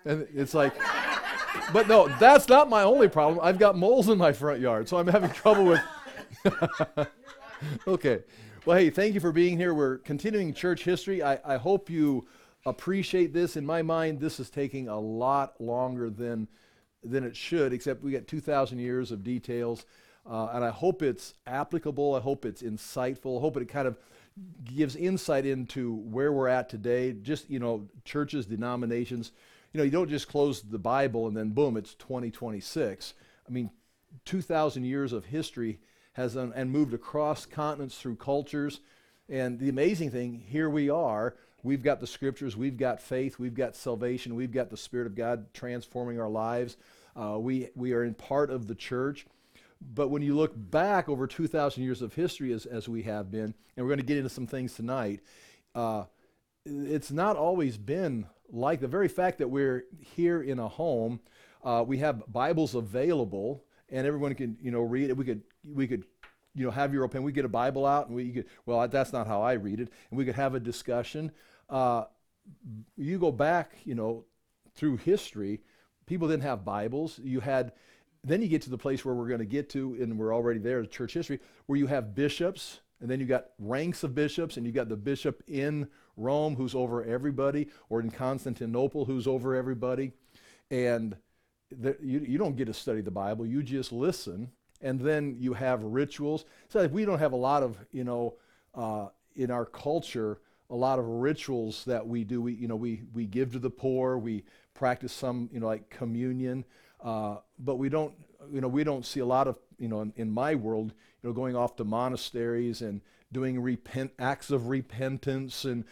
And it's like, but no, that's not my only problem. I've got moles in my front yard, so I'm having trouble with. Okay. Well, hey, thank you for being here. We're continuing church history. I hope you appreciate this. In my mind, this is taking a lot longer than it should, except we got 2,000 years of details. And I hope it's applicable. I hope it's insightful. I hope it kind of gives insight into where we're at today. Just, churches, denominations. You don't just close the Bible and then boom, it's 2026. I mean, 2,000 years of history has and moved across continents through cultures. And the amazing thing, here we are. We've got the scriptures, we've got faith, we've got salvation, we've got the Spirit of God transforming our lives. We are in part of the church. But when you look back over 2,000 years of history as we have been, and we're going to get into some things tonight, it's not always been like the very fact that we're here in a home, we have Bibles available, and everyone can, read it. We could, have your opinion. We get a Bible out, and that's not how I read it, and we could have a discussion. You go back, through history, people didn't have Bibles. Then you get to the place where we're going to get to, and we're already there in church history, where you have bishops, and then you got ranks of bishops, and you got the bishop in Rome who's over everybody, or in Constantinople who's over everybody. And you don't get to study the Bible, you just listen. And then you have rituals. So like we don't have a lot of, in our culture, a lot of rituals that we do. We give to the poor, we practice some, like communion. But we don't see a lot of, in my world, going off to monasteries and doing acts of repentance and,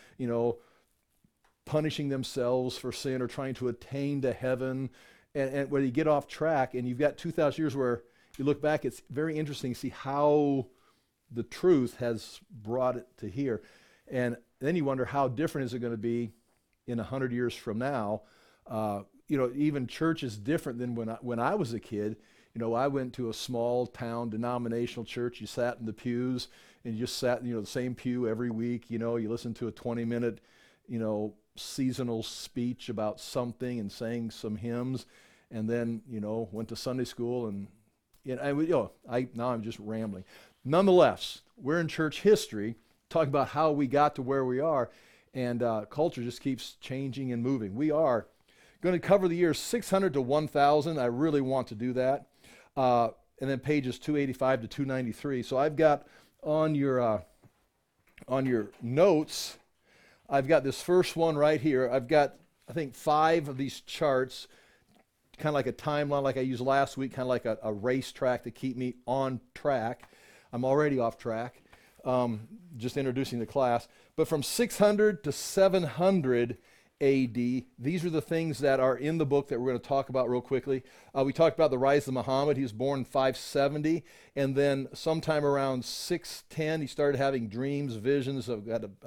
punishing themselves for sin or trying to attain to heaven. And when you get off track and you've got 2,000 years where you look back, it's very interesting to see how the truth has brought it to here. And then you wonder how different is it going to be in 100 years from now. Even church is different than when I was a kid. I went to a small town denominational church. You sat in the pews and you just sat in, the same pew every week. You listened to a 20-minute, seasonal speech about something and sang some hymns, and then, went to Sunday school and now I'm just rambling. Nonetheless, we're in church history, talking about how we got to where we are, and culture just keeps changing and moving. We are going to cover the years 600 to 1,000. I really want to do that. And then pages 285 to 293. So I've got on your notes, I've got this first one right here. I've got, I think, 5 of these charts, kind of like a timeline like I used last week, kind of like a racetrack to keep me on track. I'm already off track, just introducing the class. But from 600 to 700 A.D., these are the things that are in the book that we're going to talk about real quickly. We talked about the rise of Muhammad. He was born in 570, and then sometime around 610, he started having dreams, visions of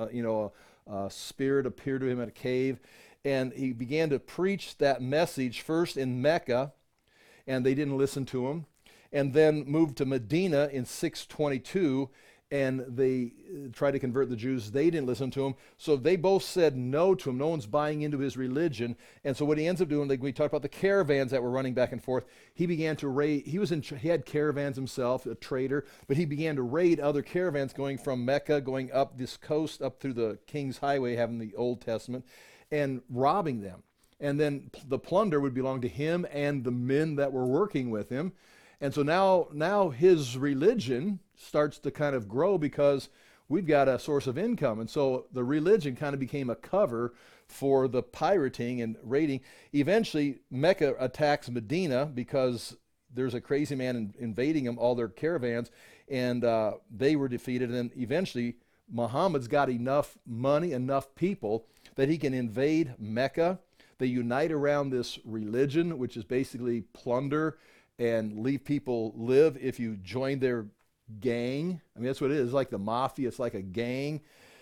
a spirit appeared to him at a cave, and he began to preach that message first in Mecca, and they didn't listen to him, and then moved to Medina in 622, and they tried to convert the Jews. They didn't listen to him. So they both said no to him. No one's buying into his religion. And so what he ends up doing, like we talked about the caravans that were running back and forth, he began to raid. He had caravans himself, a trader, but he began to raid other caravans going from Mecca, going up this coast, up through the King's Highway, having the Old Testament, and robbing them. And then the plunder would belong to him and the men that were working with him. And so now his religion starts to kind of grow because we've got a source of income. And so the religion kind of became a cover for the pirating and raiding. Eventually, Mecca attacks Medina because there's a crazy man invading them, all their caravans, and they were defeated. And then eventually, Muhammad's got enough money, enough people, that he can invade Mecca. They unite around this religion, which is basically plunder and leave people live if you join their gang. I mean, that's what it is. It's like the mafia. It's like a gang.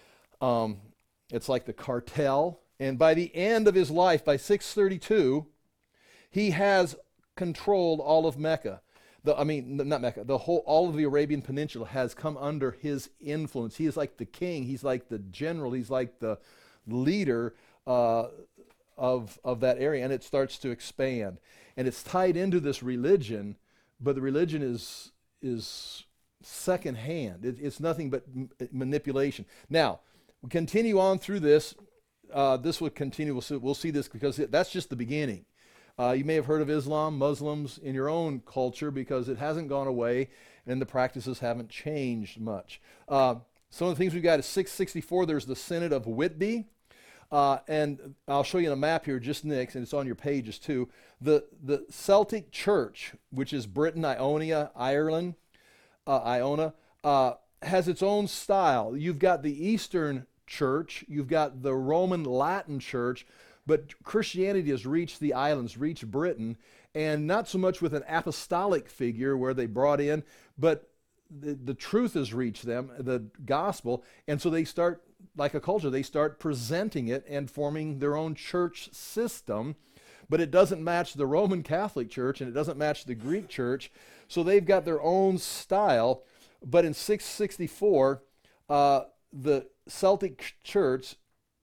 It's like the cartel. And by the end of his life, by 632, he has controlled all of Mecca. Not Mecca. All of the Arabian Peninsula has come under his influence. He is like the king. He's like the general. He's like the leader of that area, and it starts to expand. And it's tied into this religion, but the religion is secondhand. It's nothing but manipulation. Now, we continue on through this. This will continue. We'll see this because that's just the beginning. You may have heard of Islam, Muslims in your own culture because it hasn't gone away and the practices haven't changed much. Some of the things we've got is 664, there's the Synod of Whitby. And I'll show you on a map here just next, and it's on your pages too. The Celtic Church, which is Britain, Ionia, Ireland, Iona, has its own style. You've got the Eastern Church, you've got the Roman Latin Church, but Christianity has reached the islands, reached Britain, and not so much with an apostolic figure where they brought in, but the truth has reached them, the gospel, and so they start, like a culture, they start presenting it and forming their own church system, but it doesn't match the Roman Catholic Church and it doesn't match the Greek Church, so they've got their own style. But in 664, the Celtic Church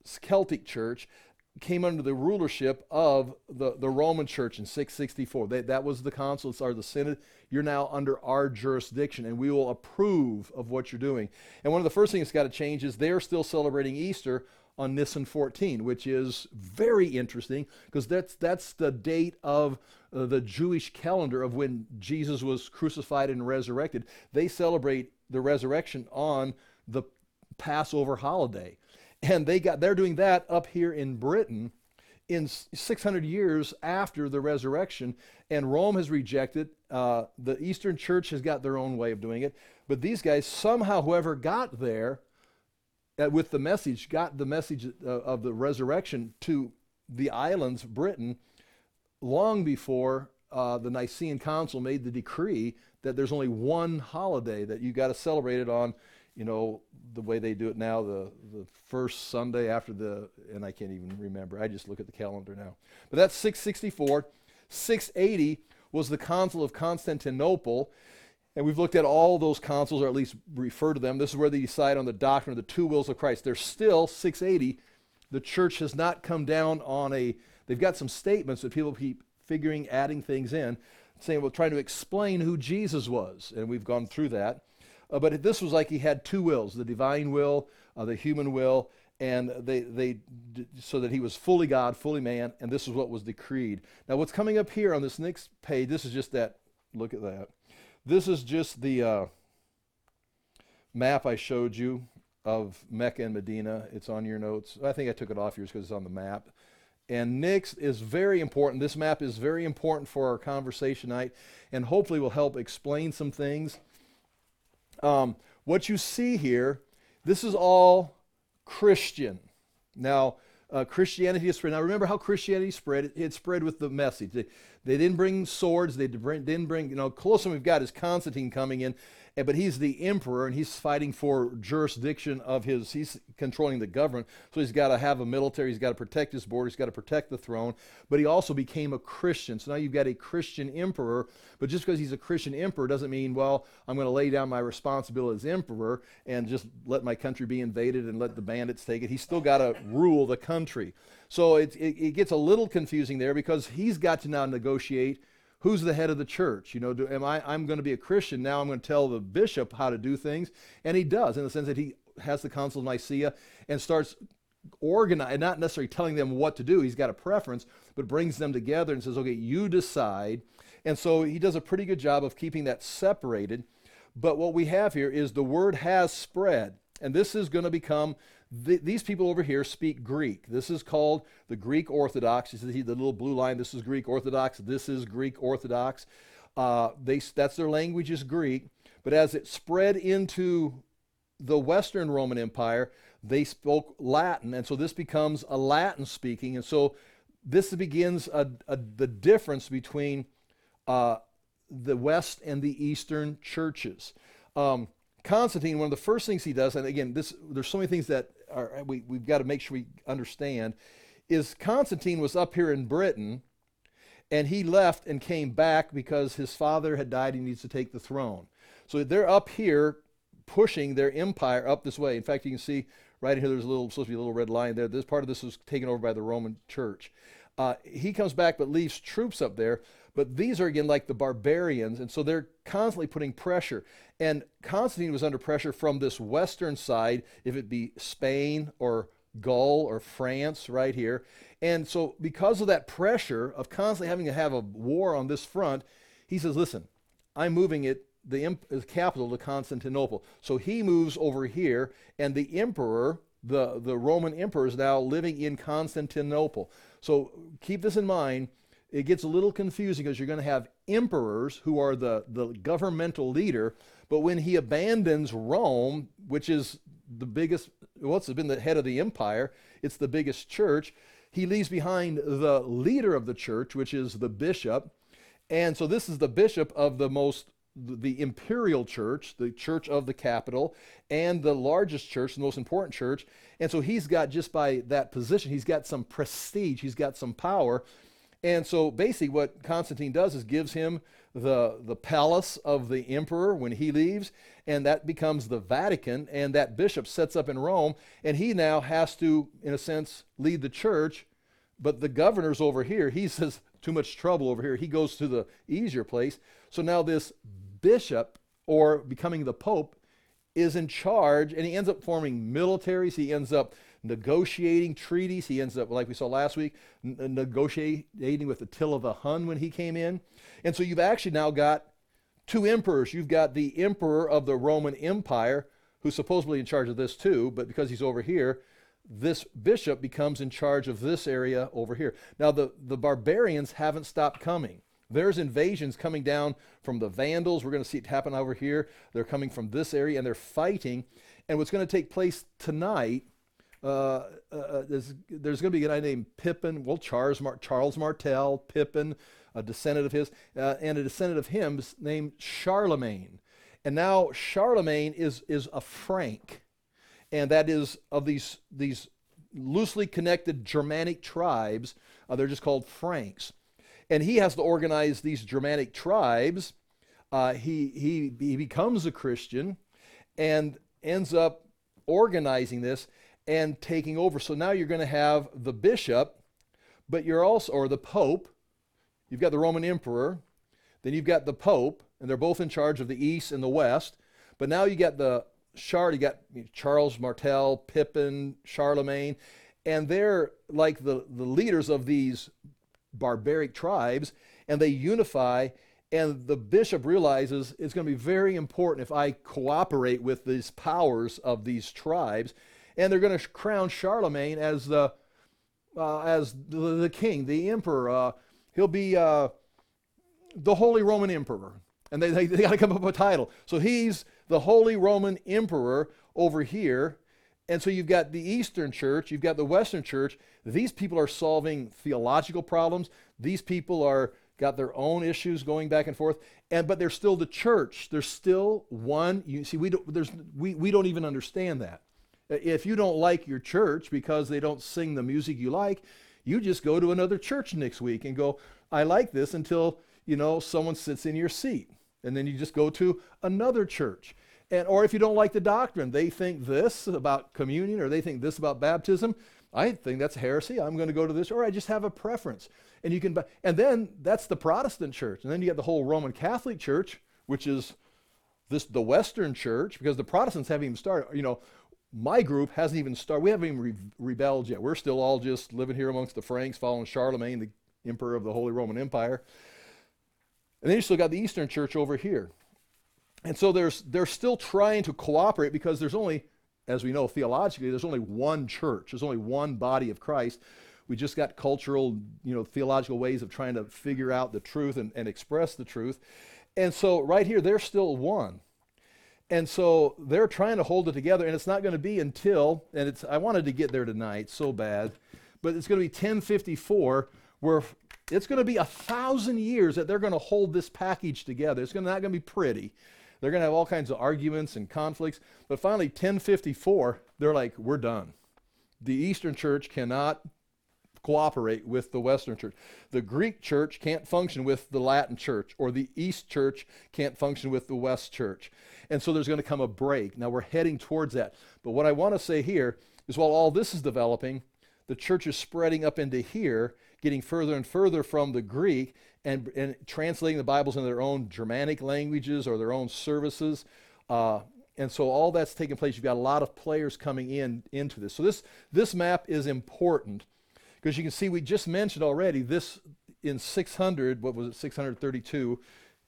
came under the rulership of the Roman Church in 664. That was the council, or the synod. You're now under our jurisdiction, and we will approve of what you're doing. And one of the first things that's got to change is they're still celebrating Easter on Nisan 14, which is very interesting because that's the date of the Jewish calendar of when Jesus was crucified and resurrected. They celebrate the resurrection on the Passover holiday. And they're doing that up here in Britain in 600 years after the resurrection, and Rome has rejected. The Eastern Church has got their own way of doing it, but these guys somehow, whoever got there with the message, got the message of the resurrection to the islands, Britain, long before the Nicene Council made the decree that there's only one holiday that you got to celebrate it on. You know, the way they do it now, the first Sunday after and I can't even remember. I just look at the calendar now. But that's 664. 680 was the Council of Constantinople. And we've looked at all those councils, or at least refer to them. This is where they decide on the doctrine of the two wills of Christ. There's still 680. The church has not come down on they've got some statements that people keep figuring, adding things in, saying, well, trying to explain who Jesus was. And we've gone through that. But this was like he had two wills, the divine will, the human will, and so that he was fully God, fully man, and this is what was decreed. Now what's coming up here on this next page, this is just that, look at that. This is just the map I showed you of Mecca and Medina. It's on your notes. I think I took it off yours because it's on the map. And next is very important. This map is very important for our conversation tonight, and hopefully will help explain some things. What you see here, this is all Christian. Now, Christianity is spread. Now, remember how Christianity spread? It spread with the message. They didn't bring swords. They didn't bring, closest one we've got is Constantine coming in, but he's the emperor, and he's fighting for jurisdiction of he's controlling the government, so he's got to have a military, he's got to protect his border, he's got to protect the throne, but he also became a Christian. So now you've got a Christian emperor, but just because he's a Christian emperor doesn't mean, well, I'm going to lay down my responsibility as emperor and just let my country be invaded and let the bandits take it. He's still got to rule the country. So it gets a little confusing there because he's got to now negotiate who's the head of the church. I'm going to be a Christian, now I'm going to tell the bishop how to do things, and he does, in the sense that he has the Council of Nicaea and starts organizing, not necessarily telling them what to do, he's got a preference, but brings them together and says, okay, you decide. And so he does a pretty good job of keeping that separated. But what we have here is the word has spread, and this is going to become, these people over here speak Greek. This is called the Greek Orthodox. You see the little blue line, this is Greek Orthodox, this is Greek Orthodox. That's their language is Greek, but as it spread into the Western Roman Empire, they spoke Latin, and so this becomes a Latin speaking, and so this begins the difference between the West and the Eastern churches. Constantine, one of the first things he does, and again, there's so many things that we've got to make sure we understand, is Constantine was up here in Britain, and he left and came back because his father had died, he needs to take the throne. So they're up here pushing their empire up this way. In fact, you can see Right here, there's supposed to be a little red line there. This part of this was taken over by the Roman Church. He comes back but leaves troops up there. But these are, again, like the barbarians, and so they're constantly putting pressure. And Constantine was under pressure from this western side, if it be Spain or Gaul or France right here. And so because of that pressure of constantly having to have a war on this front, he says, listen, I'm moving the capital to Constantinople. So he moves over here, and the emperor, the Roman emperor, is now living in Constantinople. So keep this in mind. It gets a little confusing because you're going to have emperors who are the governmental leader, but when he abandons Rome, which is the biggest, well, it's been the head of the empire, it's the biggest church, he leaves behind the leader of the church, which is the bishop. And so this is the bishop of the imperial church, the church of the capital, and the largest church, the most important church. And so he's got, just by that position, he's got some prestige, he's got some power. And so basically what Constantine does is gives him the palace of the emperor when he leaves, and that becomes the Vatican, and that bishop sets up in Rome, and he now has to, in a sense, lead the church. But the governor's over here. He says, too much trouble over here. He goes to the easier place. So now this bishop, or becoming the pope, is in charge, and he ends up forming militaries. He ends up negotiating treaties. He ends up, like we saw last week, negotiating with Attila the Hun when he came in. And so you've actually now got two emperors. You've got the emperor of the Roman Empire, who's supposedly in charge of this too, but because he's over here, this bishop becomes in charge of this area over here. Now the barbarians haven't stopped coming. There's invasions coming down from the Vandals. We're going to see it happen over here. They're coming from this area, and they're fighting. And what's going to take place tonight, there's going to be a guy named Pippin, well, Charles Martel, Pippin, a descendant of his, and a descendant of him named Charlemagne. And now Charlemagne is a Frank, and that is of these loosely connected Germanic tribes. They're just called Franks. And he has to organize these Germanic tribes. He becomes a Christian and ends up organizing this and taking over. So now you're going to have the bishop, but you're also, or the pope. You've got the Roman emperor, then you've got the pope, and they're both in charge of the east and the west. But now you got you got Charles Martel, Pippin, Charlemagne, and they're like the leaders of these barbaric tribes, and they unify. And the bishop realizes it's going to be very important if I cooperate with these powers of these tribes. And they're going to crown Charlemagne as the king, the emperor. He'll be the Holy Roman Emperor. And they got to come up with a title. So he's the Holy Roman Emperor over here. And so you've got the Eastern Church, you've got the Western Church. These people are solving theological problems. These people got their own issues going back and forth. But they're still the church. There's still one. You see, we don't even understand that. If you don't like your church because they don't sing the music you like, you just go to another church next week and go, I like this, until someone sits in your seat. And then you just go to another church. Or if you don't like the doctrine, they think this about communion, or they think this about baptism, I think that's heresy. I'm going to go to this, or I just have a preference. And then that's the Protestant church. And then you get the whole Roman Catholic Church, which is the Western Church, because the Protestants haven't even started. My group hasn't even started. We haven't even rebelled yet. We're still all just living here amongst the Franks, following Charlemagne, the emperor of the Holy Roman Empire. And then you still got the Eastern Church over here. And so they're still trying to cooperate, because there's only, as we know theologically, there's only one church. There's only one body of Christ. We just got cultural, theological ways of trying to figure out the truth and express the truth. And so right here, they're still one. And so they're trying to hold it together, and it's not going to be until, I wanted to get there tonight so bad, but it's going to be 1054, where it's going to be 1,000 years that they're going to hold this package together. It's not going to be pretty. They're going to have all kinds of arguments and conflicts. But finally, 1054, they're like, we're done. The Eastern Church cannot cooperate with the Western church. The Greek church can't function with the Latin church, or the East church can't function with the West church. And so there's going to come a break. Now we're heading towards that. But what I want to say here is while all this is developing, the church is spreading up into here, getting further and further from the Greek and translating the Bibles in their own Germanic languages or their own services. And so all that's taking place. You've got a lot of players coming into this. So this map is important because you can see we just mentioned already this in 600, what was it, 632,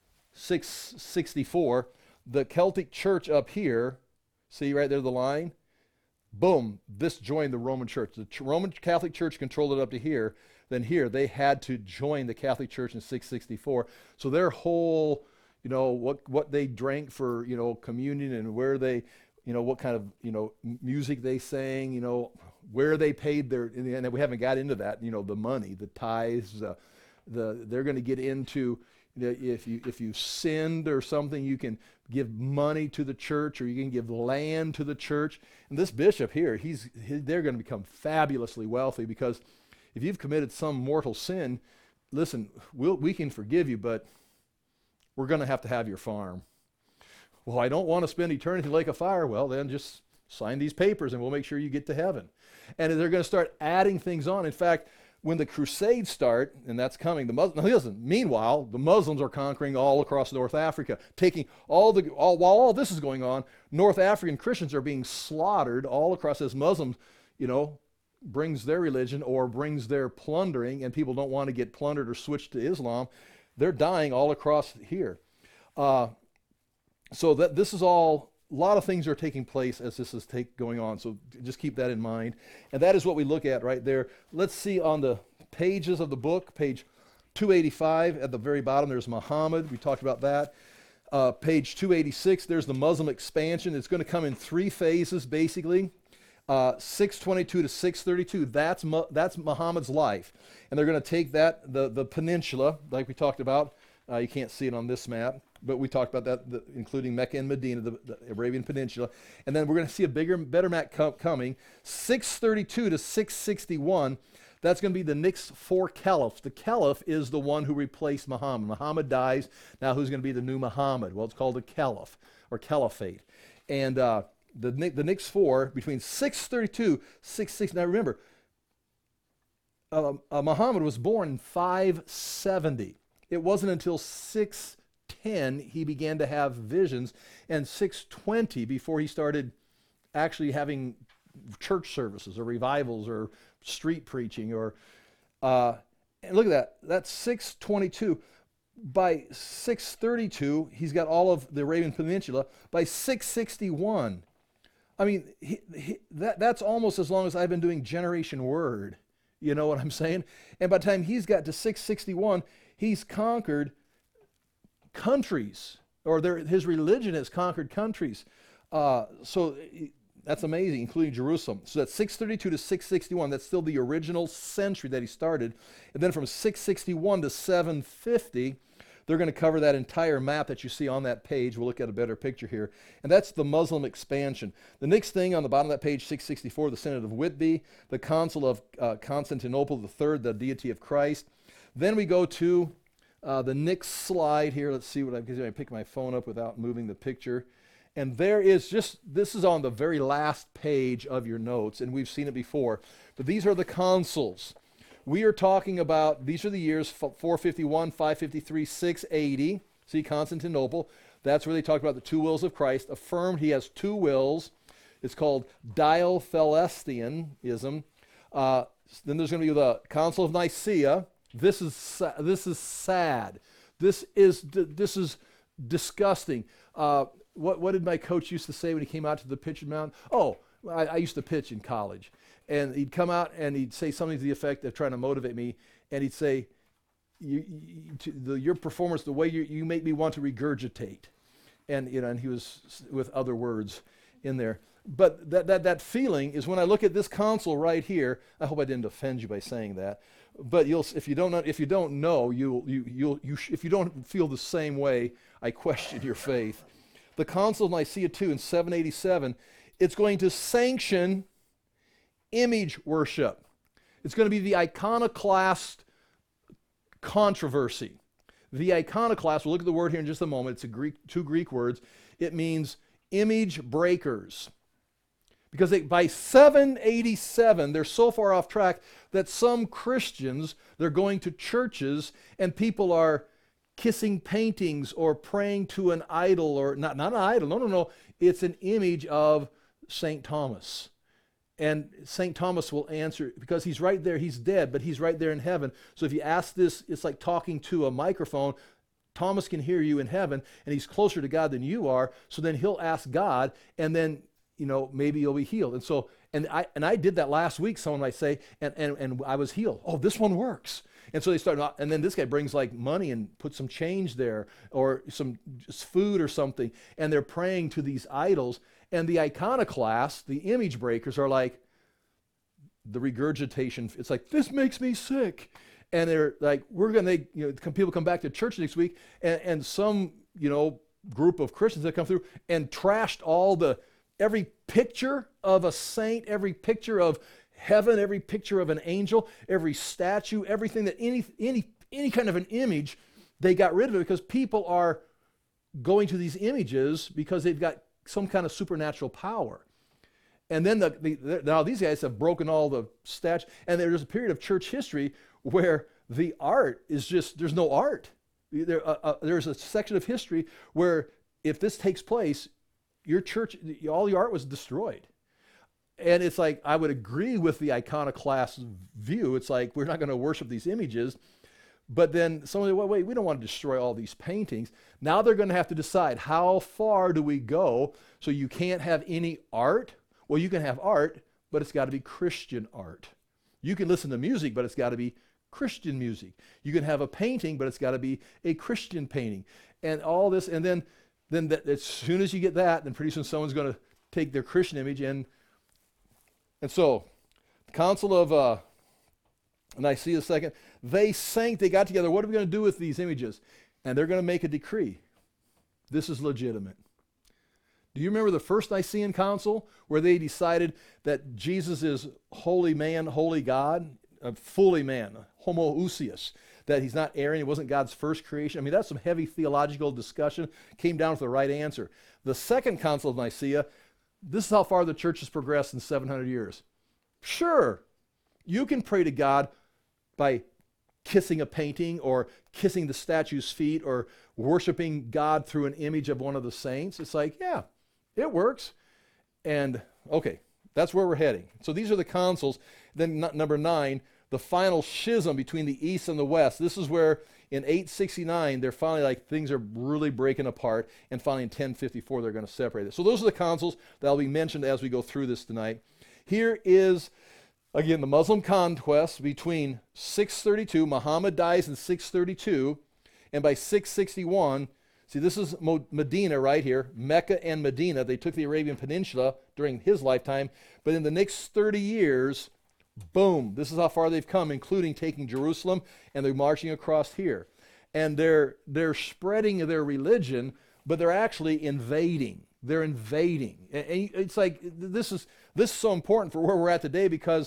664, the Celtic church up here, see right there the line? Boom, this joined the Roman church. The Roman Catholic Church controlled it up to here. Then here, they had to join the Catholic Church in 664. So their whole, what they drank for, communion and where they, what kind of, music they sang, where they paid their, and we haven't got into that, the money, the tithes, they're going to get into, if you sinned or something, you can give money to the church, or you can give land to the church. And this bishop here, they're going to become fabulously wealthy, because if you've committed some mortal sin, listen, we can forgive you, but we're going to have your farm. Well, I don't want to spend eternity in the lake of fire. Well, then just sign these papers and we'll make sure you get to heaven. And they're going to start adding things on. In fact, when the Crusades start, and that's coming, meanwhile, the Muslims are conquering all across North Africa, taking while all this is going on, North African Christians are being slaughtered all across as Muslims, brings their religion or brings their plundering, and people don't want to get plundered or switch to Islam. They're dying all across here. So that this is all, a lot of things are taking place as this is going on. So just keep that in mind. And that is what we look at right there. Let's see on the pages of the book, page 285 at the very bottom, there's Muhammad. We talked about that. Page 286, there's the Muslim expansion. It's going to come in 3 phases, basically. 622 to 632, that's Muhammad's life. And they're going to take that, the peninsula, like we talked about. You can't see it on this map, but we talked about that, including Mecca and Medina, the Arabian Peninsula. And then we're going to see a better map coming. 632 to 661, that's going to be the next 4 caliphs. The caliph is the one who replaced Muhammad. Muhammad dies. Now who's going to be the new Muhammad? Well, it's called a caliph or caliphate. And the next 4, between 632, 660. Now remember, Muhammad was born in 570. It wasn't until 610 he began to have visions, and 620 before he started actually having church services or revivals or street preaching. And look at that. That's 622. By 632, he's got all of the Arabian Peninsula. By 661, I mean, that's almost as long as I've been doing Generation Word. You know what I'm saying? And by the time he's got to 661, he's conquered countries, or his religion has conquered countries. So that's amazing, including Jerusalem. So that's 632 to 661. That's still the original century that he started. And then from 661 to 750, they're going to cover that entire map that you see on that page. We'll look at a better picture here. And that's the Muslim expansion. The next thing on the bottom of that page, 664, the Synod of Whitby, the Council of Constantinople III, the deity of Christ. Then we go to the next slide here. Let's see what I pick my phone up without moving the picture. And there is this is on the very last page of your notes, and we've seen it before. But these are the councils. We are talking about, these are the years 451, 553, 680. See, Constantinople. That's where they talk about the 2 wills of Christ. Affirmed he has 2 wills. It's called Diophilestianism. Then there's going to be the Council of Nicaea. This is sad. This is disgusting. What did my coach used to say when he came out to the pitching mound? Oh, I used to pitch in college. And he'd come out and he'd say something to the effect of trying to motivate me. And he'd say, your performance, the way you make me want to regurgitate. And and he was with other words in there. But that feeling is when I look at this console right here. I hope I didn't offend you by saying that. But if you don't know, if you don't feel the same way, I question your faith. The Council of Nicaea II in 787, it's going to sanction image worship. It's going to be the iconoclast controversy. The iconoclast, we'll look at the word here in just a moment. It's two Greek words. It means image breakers. Because by 787, they're so far off track that some Christians, they're going to churches and people are kissing paintings or praying to an idol, or not an idol, no. It's an image of St. Thomas. And St. Thomas will answer, because he's right there, he's dead, but he's right there in heaven. So if you ask this, it's like talking to a microphone. Thomas can hear you in heaven, and he's closer to God than you are. So then he'll ask God, and then, maybe you'll be healed. And so, and I did that last week, someone might say, and I was healed. Oh, this one works. And so they start, and then this guy brings like money and puts some change there, or some just food or something, and they're praying to these idols. And the iconoclasts, the image breakers, are like, the regurgitation, it's like, this makes me sick. And they're like, people come back to church next week, and some, group of Christians that come through and trashed every picture of a saint, every picture of heaven, every picture of an angel, every statue, everything that any kind of an image, they got rid of it, because people are going to these images because they've got some kind of supernatural power. And then now these guys have broken all the statues, and there's a period of church history where the art is just, there's no art. There's a section of history where if this takes place, your church, all your art was destroyed. And it's like, I would agree with the iconoclast view. It's like, we're not going to worship these images. But then somebody, wait, we don't want to destroy all these paintings. Now they're going to have to decide, how far do we go? So you can't have any art. Well, you can have art, but it's got to be Christian art. You can listen to music, but it's got to be Christian music. You can have a painting, but it's got to be a Christian painting. And all this, and then as soon as you get that, then pretty soon someone's going to take their Christian image. And so the Council of Nicaea II, they got together, what are we going to do with these images? And they're going to make a decree. This is legitimate. Do you remember the first Nicene Council, where they decided that Jesus is holy man, holy God, fully man, homoousios, that he's not Arian, he wasn't God's first creation? I mean, that's some heavy theological discussion, came down to the right answer. The Second Council of Nicaea, this is how far the church has progressed in 700 years. Sure, you can pray to God by kissing a painting, or kissing the statue's feet, or worshiping God through an image of one of the saints. It's like, yeah, it works. And okay, that's where we're heading. So these are the councils. Then number 9, the final schism between the East and the West. This is where in 869, they're finally like, things are really breaking apart. And finally in 1054, they're going to separate it. So those are the councils that will be mentioned as we go through this tonight. Here is, again, the Muslim conquest between 632. Muhammad dies in 632. And by 661, see, this is Medina right here, Mecca and Medina. They took the Arabian Peninsula during his lifetime. But in the next 30 years, boom, this is how far they've come, including taking Jerusalem, and they're marching across here. And they're spreading their religion, but they're actually invading. They're invading. And it's like, this is so important for where we're at today, because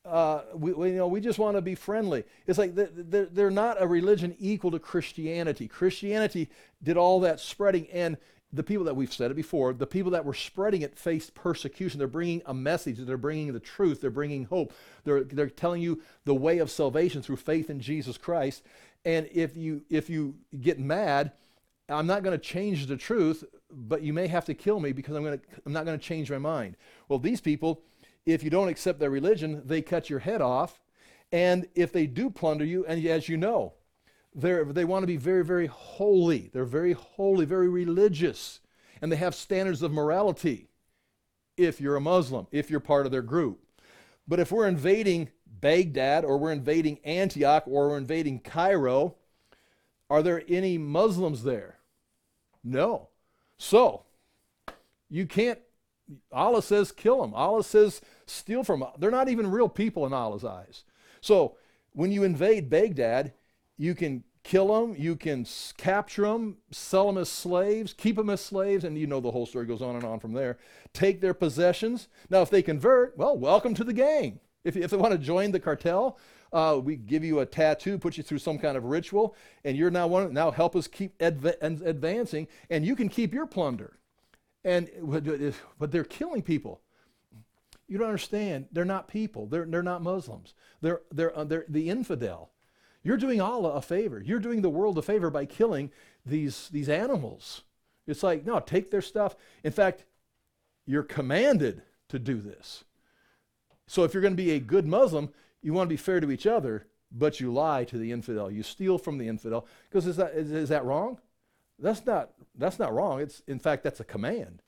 we just want to be friendly. It's like they're not a religion equal to Christianity. Christianity did all that spreading, and the people that, we've said it before, the people that were spreading it faced persecution. They're bringing a message. They're bringing the truth. They're bringing hope. They're telling you the way of salvation through faith in Jesus Christ. And if you get mad, I'm not going to change the truth, but you may have to kill me, because I'm not going to change my mind. Well, these people, if you don't accept their religion, they cut your head off. And if they do plunder you, and as you know, they want to be very, very holy. They're very holy, very religious. And they have standards of morality if you're a Muslim, if you're part of their group. But if we're invading Baghdad, or we're invading Antioch, or we're invading Cairo, are there any Muslims there? No. So, you can't, Allah says kill them. Allah says steal from them. They're not even real people in Allah's eyes. So, when you invade Baghdad, you can kill them, you can capture them, sell them as slaves, keep them as slaves, and you know the whole story goes on and on from there. Take their possessions. Now, if they convert, well, welcome to the gang. If they want to join the cartel, we give you a tattoo, put you through some kind of ritual, and you're now help us keep advancing, and you can keep your plunder. But they're killing people. You don't understand. They're not people. They're not Muslims. They're the infidel. You're doing Allah a favor. You're doing the world a favor by killing these animals. It's like, no, take their stuff. In fact, you're commanded to do this. So if you're going to be a good Muslim, you want to be fair to each other, but you lie to the infidel. You steal from the infidel. Because is that wrong? That's not wrong. In fact, that's a command.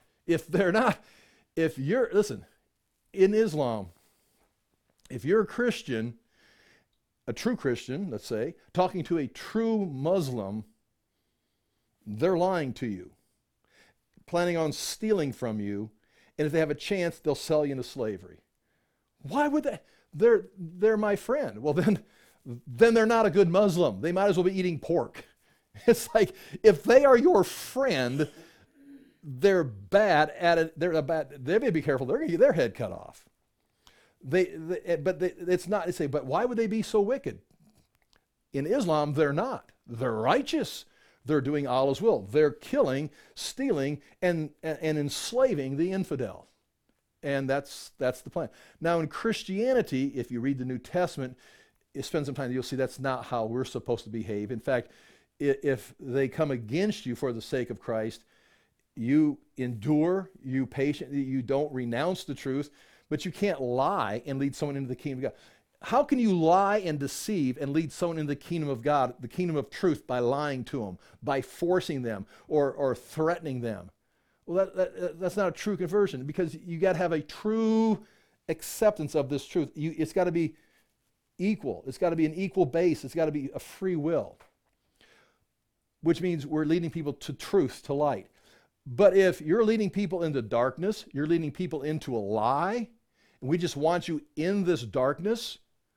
Listen, in Islam, if you're a Christian, a true Christian, let's say, talking to a true Muslim, they're lying to you, planning on stealing from you, and if they have a chance, they'll sell you into slavery. Why would they? They're my friend. Well, then they're not a good Muslim. They might as well be eating pork. It's like, if they are your friend, they're bad at it. They may be careful. They're going to get their head cut off. It's not. They say, but why would they be so wicked? In Islam, they're not. They're righteous. They're doing Allah's will. They're killing, stealing, and enslaving the infidel. And that's the plan. Now, in Christianity, if you read the New Testament, you spend some time, you'll see that's not how we're supposed to behave. In fact, if they come against you for the sake of Christ, you endure, you patiently, you don't renounce the truth, but you can't lie and lead someone into the kingdom of God. How can you lie and deceive and lead someone into the kingdom of God, the kingdom of truth, by lying to them, by forcing them or threatening them? Well, that's not a true conversion, because you got to have a true acceptance of this truth. It's got to be equal. It's got to be an equal base. It's got to be a free will, which means we're leading people to truth, to light. But if you're leading people into darkness, you're leading people into a lie, and we just want you in this darkness,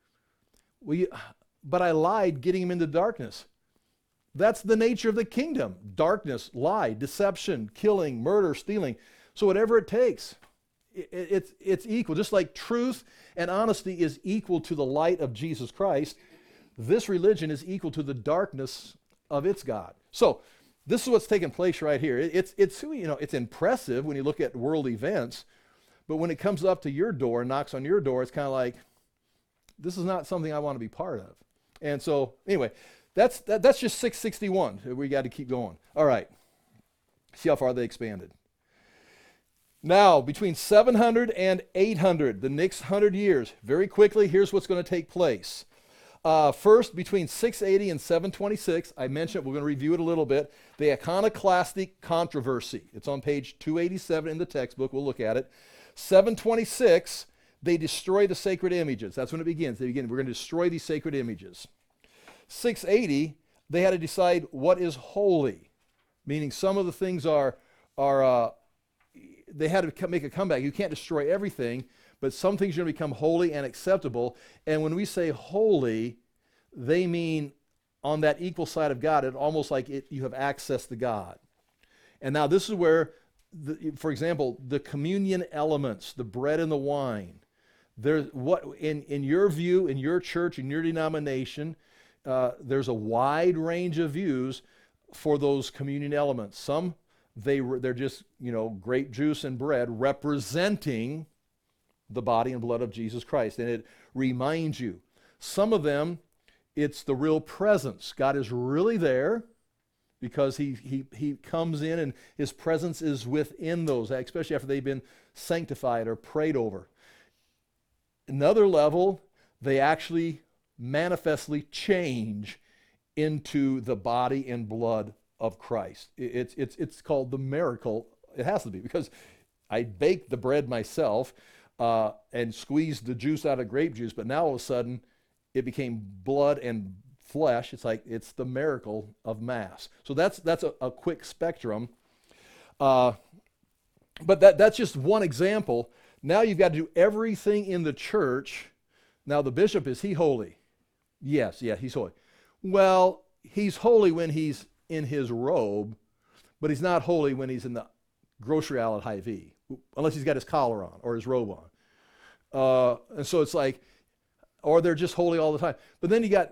but I lied getting them into darkness. That's the nature of the kingdom. Darkness, lie, deception, killing, murder, stealing. So whatever it takes, it's equal. Just like truth and honesty is equal to the light of Jesus Christ, this religion is equal to the darkness of its God. So this is what's taking place right here. It's impressive when you look at world events, but when it comes up to your door and knocks on your door, it's kind of like, this is not something I want to be part of. And so anyway, that's just 661. We got to keep going. All right. See how far they expanded. Now, between 700 and 800, the next 100 years, very quickly, here's what's going to take place. First, between 680 and 726, I mentioned it, we're going to review it a little bit, the iconoclastic controversy. It's on page 287 in the textbook. We'll look at it. 726, they destroy the sacred images. That's when it begins. We're going to destroy these sacred images. 680, they had to decide what is holy, meaning some of the things they had to make a comeback. You can't destroy everything, but some things are going to become holy and acceptable. And when we say holy, they mean on that equal side of God. It's almost like you have access to God. And now this is where, for example, the communion elements, the bread and the wine, there's what in your view, in your church, in your denomination, there's a wide range of views for those communion elements. Some they're just grape juice and bread representing the body and blood of Jesus Christ, and it reminds you. Some of them, it's the real presence. God is really there because he comes in and his presence is within those, especially after they've been sanctified or prayed over. Another level, they actually manifestly change into the body and blood of Christ. It's called the miracle. It has to be, because I baked the bread myself and squeezed the juice out of grape juice, but now all of a sudden it became blood and flesh. It's the miracle of Mass. So that's a quick spectrum. But that's just one example. Now you've got to do everything in the church. Now the bishop, is he holy? Yes, he's holy. Well, he's holy when he's in his robe, but he's not holy when he's in the grocery aisle at Hy-Vee, unless he's got his collar on or his robe on. And so it's like, or they're just holy all the time. But then you got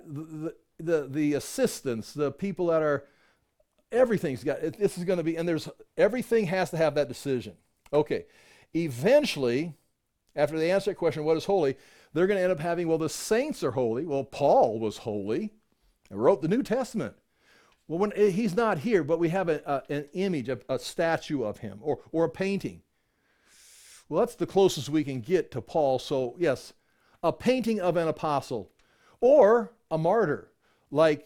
the assistants, the people that are, everything's got, this is going to be, and everything has to have that decision. Okay. Eventually, after they answer that question, what is holy? They're going to end up having, well, the saints are holy. Well, Paul was holy and wrote the New Testament. Well, when he's not here, but we have an image, a statue of him, or a painting. Well, that's the closest we can get to Paul. So, yes, a painting of an apostle or a martyr. Like,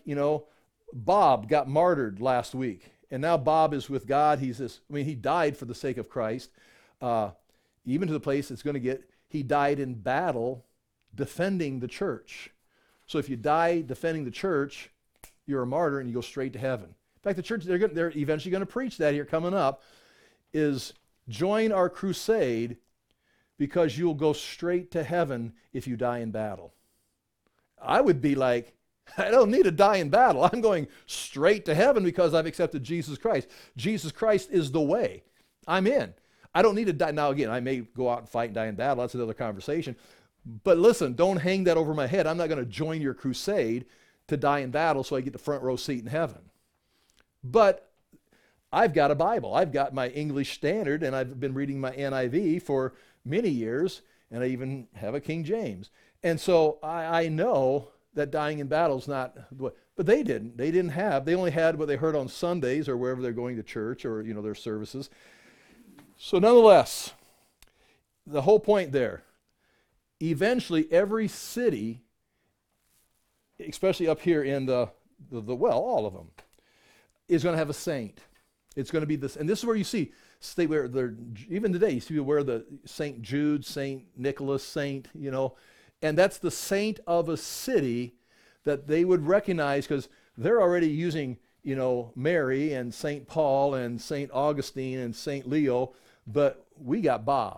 Bob got martyred last week, and now Bob is with God. He died for the sake of Christ, even to the place it's going to get. He died in battle defending the church. So if you die defending the church, you're a martyr and you go straight to heaven. In fact, the church, they're eventually going to preach that here coming up, is join our crusade because you'll go straight to heaven if you die in battle. I would be like, I don't need to die in battle. I'm going straight to heaven because I've accepted Jesus Christ. Jesus Christ is the way. I'm in. I don't need to die. Now, again, I may go out and fight and die in battle. That's another conversation. But listen, don't hang that over my head. I'm not going to join your crusade to die in battle so I get the front row seat in heaven. But I've got a Bible. I've got my English Standard, and I've been reading my NIV for many years, and I even have a King James. And so I know that dying in battle is not, but they didn't. They only had what they heard on Sundays or wherever they're going to church or, their services. So nonetheless, the whole point there, eventually every city, especially up here in the all of them, is going to have a saint. It's going to be this, and this is where you see, where even today, you see where the St. Jude, St. Nicholas, Saint, and that's the saint of a city that they would recognize because they're already using, Mary and St. Paul and St. Augustine and St. Leo, but we got Bob,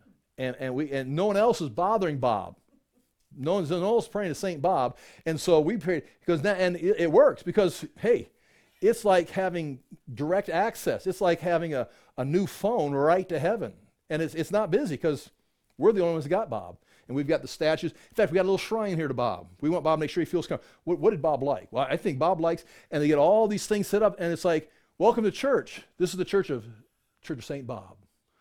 and no one else is bothering Bob. No one's praying to St. Bob, and so we pray because now, and it works because hey, it's like having direct access. It's like having a new phone right to heaven, and it's not busy because we're the only ones that got Bob. And we've got the statues. In fact, we got a little shrine here to Bob. We want Bob to make sure he feels comfortable. What did Bob like? Well, I think Bob likes, and they get all these things set up, and it's like, welcome to church. This is the Church of St. Bob,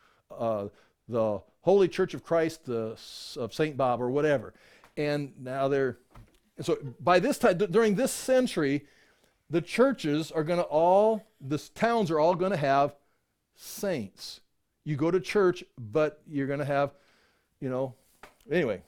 the Holy Church of Christ of St. Bob, or whatever. And now and so by this time, during this century, the churches are going to the towns are all going to have saints. You go to church, but you're going to have, Anyway,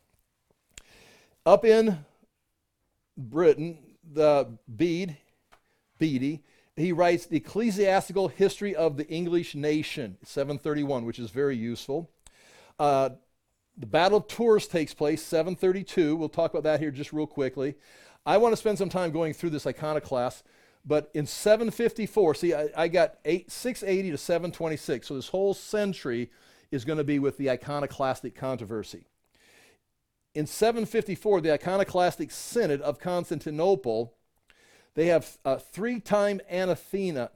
up in Britain, the Bede, he writes the Ecclesiastical History of the English Nation, 731, which is very useful. The Battle of Tours takes place, 732. We'll talk about that here just real quickly. I want to spend some time going through this iconoclast, but in 754, see, I got 680 to 726, so this whole century is going to be with the iconoclastic controversy. In 754, the Iconoclastic Synod of Constantinople, they have a three-time anathema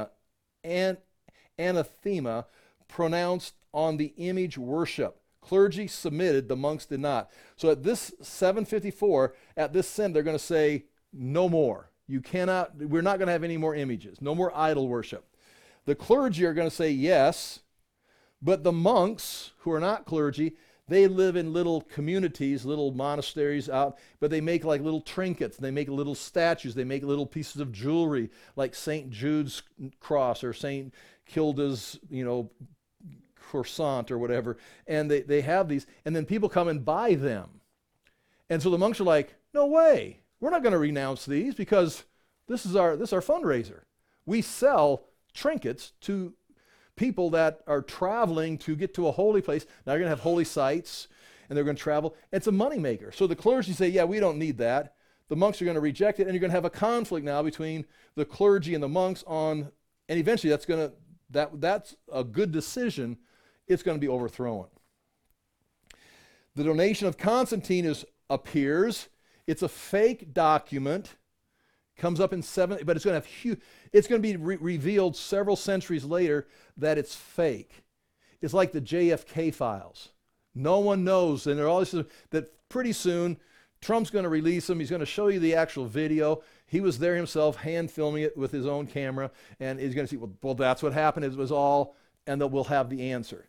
pronounced on the image worship. Clergy submitted, the monks did not. So at this 754, at this synod, they're going to say, no more. We're not going to have any more images, no more idol worship. The clergy are going to say yes, but the monks, who are not clergy, they live in little communities, little monasteries out, but they make like little trinkets, they make little statues, they make little pieces of jewelry, like St. Jude's cross or St. Kilda's, croissant or whatever, and they have these, and then people come and buy them. And so the monks are like, no way, we're not going to renounce these because this is our fundraiser. We sell trinkets to people that are traveling to get to a holy place. Now you're going to have holy sites, and they're going to travel. It's a moneymaker. So the clergy say, yeah, we don't need that. The monks are going to reject it, and you're going to have a conflict now between the clergy and the monks and eventually that's a good decision. It's going to be overthrown. The donation of Constantine appears. It's a fake document. Comes up in but it's going to have it's going to be revealed several centuries later that it's fake. It's like the JFK files. No one knows. And they're always that pretty soon Trump's going to release him. He's going to show you the actual video. He was there himself, hand filming it with his own camera. And he's going to see, well, that's what happened. It was all, and that we'll have the answer.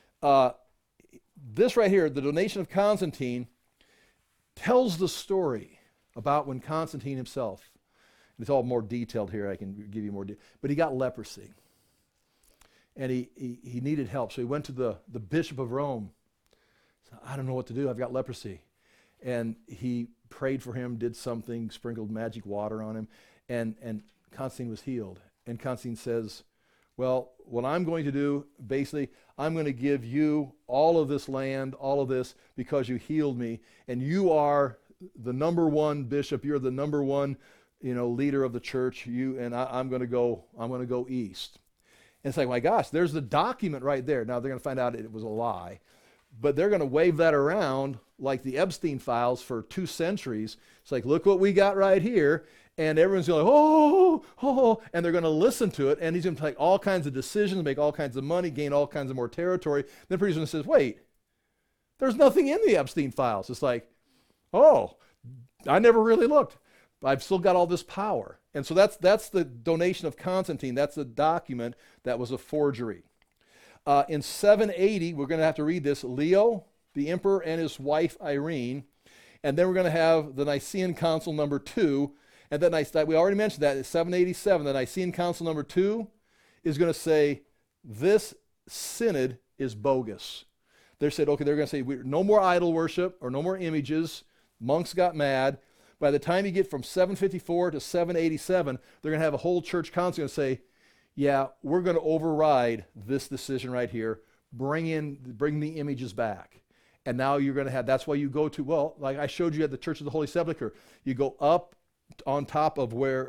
This right here, the donation of Constantine, tells the story about when Constantine himself, it's all more detailed here, I can give you more but he got leprosy. And he needed help. So he went to the Bishop of Rome. So, I don't know what to do. I've got leprosy. And he prayed for him, did something, sprinkled magic water on him, and Constantine was healed. And Constantine says, well, what I'm going to do, basically, I'm going to give you all of this land, all of this, because you healed me, and you are the number one bishop. You're the number one, leader of the church. I'm going to go east. And it's like, my gosh, there's the document right there. Now they're going to find out it was a lie, but they're going to wave that around like the Epstein files for 2 centuries. It's like, look what we got right here. And everyone's going, oh, and they're going to listen to it. And he's going to take all kinds of decisions, make all kinds of money, gain all kinds of more territory. Then pretty soon he says, wait, there's nothing in the Epstein files. It's like, oh, I never really looked. I've still got all this power. And so that's the donation of Constantine. That's the document that was a forgery. In 780, we're going to have to read this, Leo, the emperor, and his wife Irene. And then we're going to have the Nicene Council number 2. And then we already mentioned that in 787, the Nicene Council number 2 is going to say, this synod is bogus. They're going to say, no more idol worship or no more images. Monks got mad. By the time you get from 754 to 787, they're going to have a whole church council and say, yeah, we're going to override this decision right here. Bring the images back. And now you're going to have, that's why you go to, well, like I showed you at the Church of the Holy Sepulchre, you go up on top of where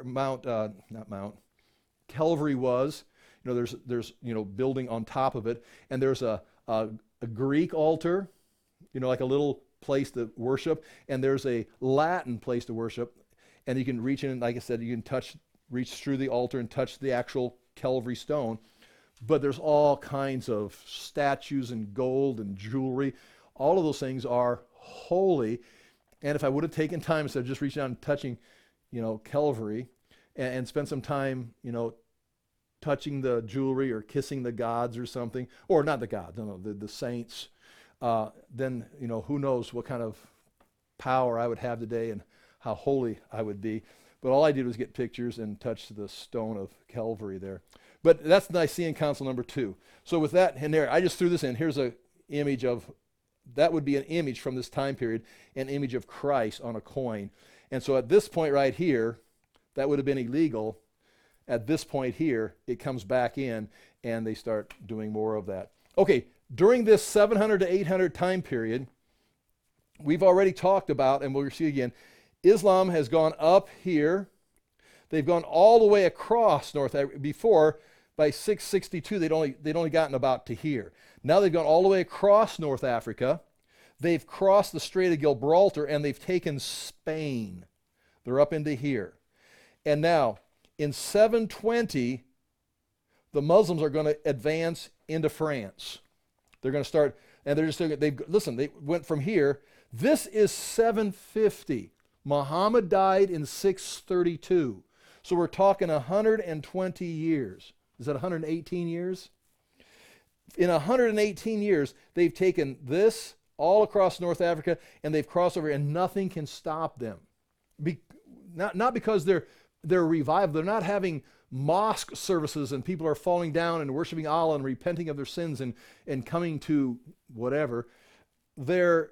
Calvary was. There's building on top of it, and there's a Greek altar, like a little place to worship, and there's a Latin place to worship, and you can reach in, like I said, you can reach through the altar and touch the actual Calvary stone, but there's all kinds of statues and gold and jewelry. All of those things are holy, and if I would have taken time instead of just reaching out and touching, Calvary, and spend some time, touching the jewelry or kissing the gods or something, or not the gods, the saints, then, who knows what kind of power I would have today and how holy I would be. But all I did was get pictures and touch the stone of Calvary there. But that's Nicene Council number 2. So with that in there, I just threw this in. Here's an image of, that would be an image from this time period, an image of Christ on a coin. And so at this point right here, that would have been illegal. At this point here, it comes back in, and they start doing more of that. Okay, during this 700 to 800 time period, we've already talked about, and we'll see again, Islam has gone up here. They've gone all the way across North Africa. Before, by 662, they'd only gotten about to here. Now they've gone all the way across North Africa. They've crossed the Strait of Gibraltar, and they've taken Spain. They're up into here. And now, in 720, the Muslims are going to advance into France. They're going to start, and they went from here. This is 750. Muhammad died in 632. So we're talking 120 years. Is that 118 years? In 118 years, they've taken this all across North Africa, and they've crossed over, and nothing can stop them. Not because they're revived. They're not having mosque services and people are falling down and worshiping Allah and repenting of their sins and coming to whatever. They're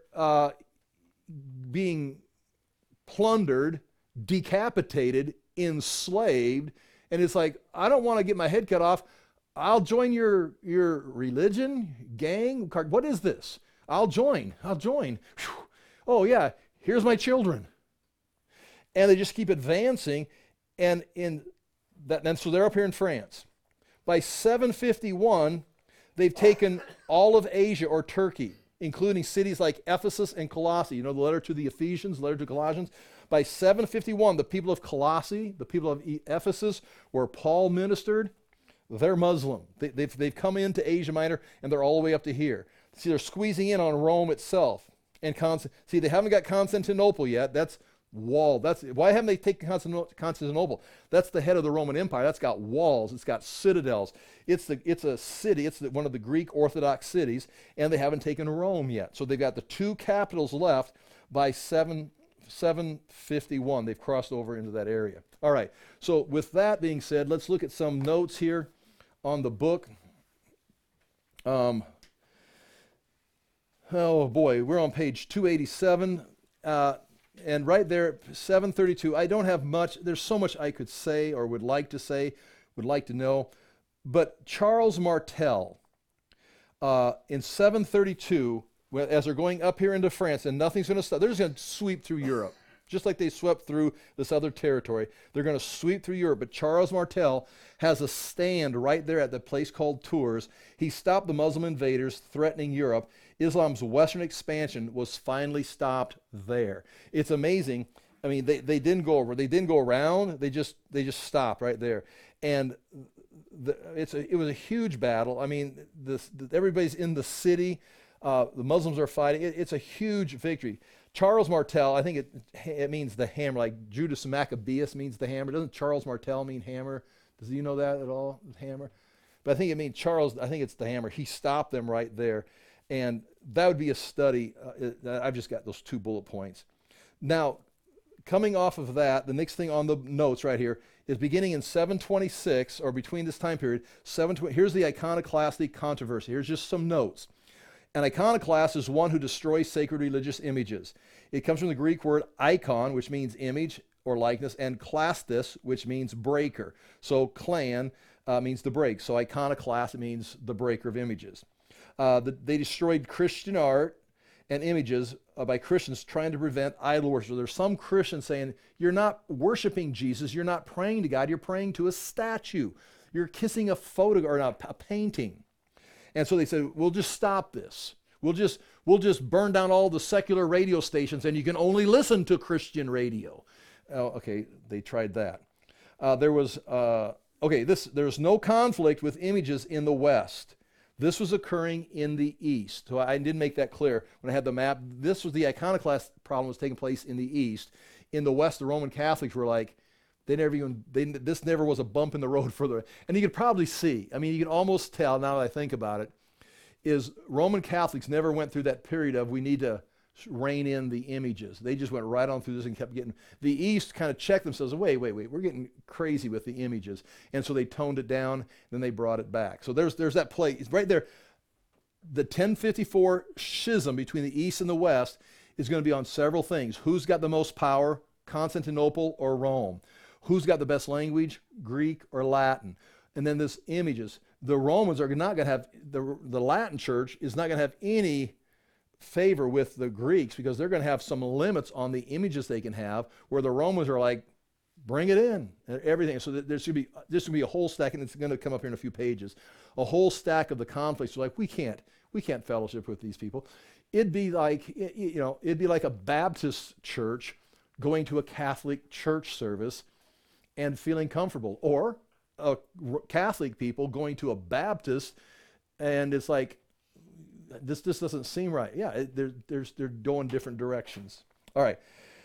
being plundered, decapitated, enslaved, and it's like, I don't want to get my head cut off. I'll join your religion, gang. What is this? I'll join. Whew. Oh yeah, here's my children. And they just keep advancing, and so they're up here in France. By 751, they've taken all of Asia or Turkey, including cities like Ephesus and Colossae. The letter to the Ephesians, the letter to Colossians. By 751, the people of Colossae, the people of Ephesus, where Paul ministered, they're Muslim. They've come into Asia Minor, and they're all the way up to here. See, they're squeezing in on Rome itself. And see, they haven't got Constantinople yet. That's wall. That's why haven't they taken Constantinople? That's the head of the Roman Empire. That's got walls. It's got citadels. It's a city. It's one of the Greek Orthodox cities, and they haven't taken Rome yet. So they've got the two capitals left by 751. They've crossed over into that area. All right. So with that being said, let's look at some notes here on the book. Oh boy, we're on page 287. And right there, 732, I don't have much. There's so much I could say or would like to say, would like to know. But Charles Martel, in 732, as they're going up here into France, and nothing's going to stop, they're just going to sweep through Europe. Just like they swept through this other territory. They're going to sweep through Europe. But Charles Martel has a stand right there at the place called Tours. He stopped the Muslim invaders threatening Europe. Islam's western expansion was finally stopped there. It's amazing. I mean, they didn't go over. They didn't go around. They just stopped right there. And it was a huge battle. I mean, everybody's in the city. The Muslims are fighting. It's a huge victory. Charles Martel, I think it means the hammer, like Judas Maccabeus means the hammer. Doesn't Charles Martel mean hammer? Does you know that at all, hammer? But I think it means Charles, I think it's the hammer. He stopped them right there. And that would be a study. I've just got those 2 bullet points. Now, coming off of that, the next thing on the notes right here is beginning in 726, or between this time period, 720. Here's the iconoclastic controversy. Here's just some notes. An iconoclast is one who destroys sacred religious images. It comes from the Greek word icon, which means image or likeness, and klastis, which means breaker. So clan means to break. So iconoclast means the breaker of images. They destroyed Christian art and images by Christians trying to prevent idol worship. So there's some Christians saying, you're not worshiping Jesus, you're not praying to God, you're praying to a statue. You're kissing a photo or not, a painting. And so they said, we'll just stop this. We'll just burn down all the secular radio stations and you can only listen to Christian radio. Okay, they tried that. There's no conflict with images in the West. This was occurring in the East. So I didn't make that clear when I had the map. This was the iconoclast problem was taking place in the East. In the West, the Roman Catholics were like, this never was a bump in the road for them. And you could probably see, I mean, you can almost tell now that I think about it, is Roman Catholics never went through that period of we need to rein in the images. They just went right on through this and kept getting, the East kind of checked themselves, wait, we're getting crazy with the images. And so they toned it down, then they brought it back. So there's that place, right there. The 1054 schism between the East and the West is going to be on several things. Who's got the most power, Constantinople or Rome? Who's got the best language, Greek or Latin? And then this images. The Romans are not going to have, the Latin church is not going to have any favor with the Greeks because they're going to have some limits on the images they can have, where the Romans are like, bring it in, everything. So there's going to be a whole stack, and it's going to come up here in a few pages, a whole stack of the conflicts. So like, we can't fellowship with these people. It'd be like a Baptist church going to a Catholic church service and feeling comfortable, or Catholic people going to a Baptist, and it's like, this doesn't seem right. Yeah, they're going different directions. All right.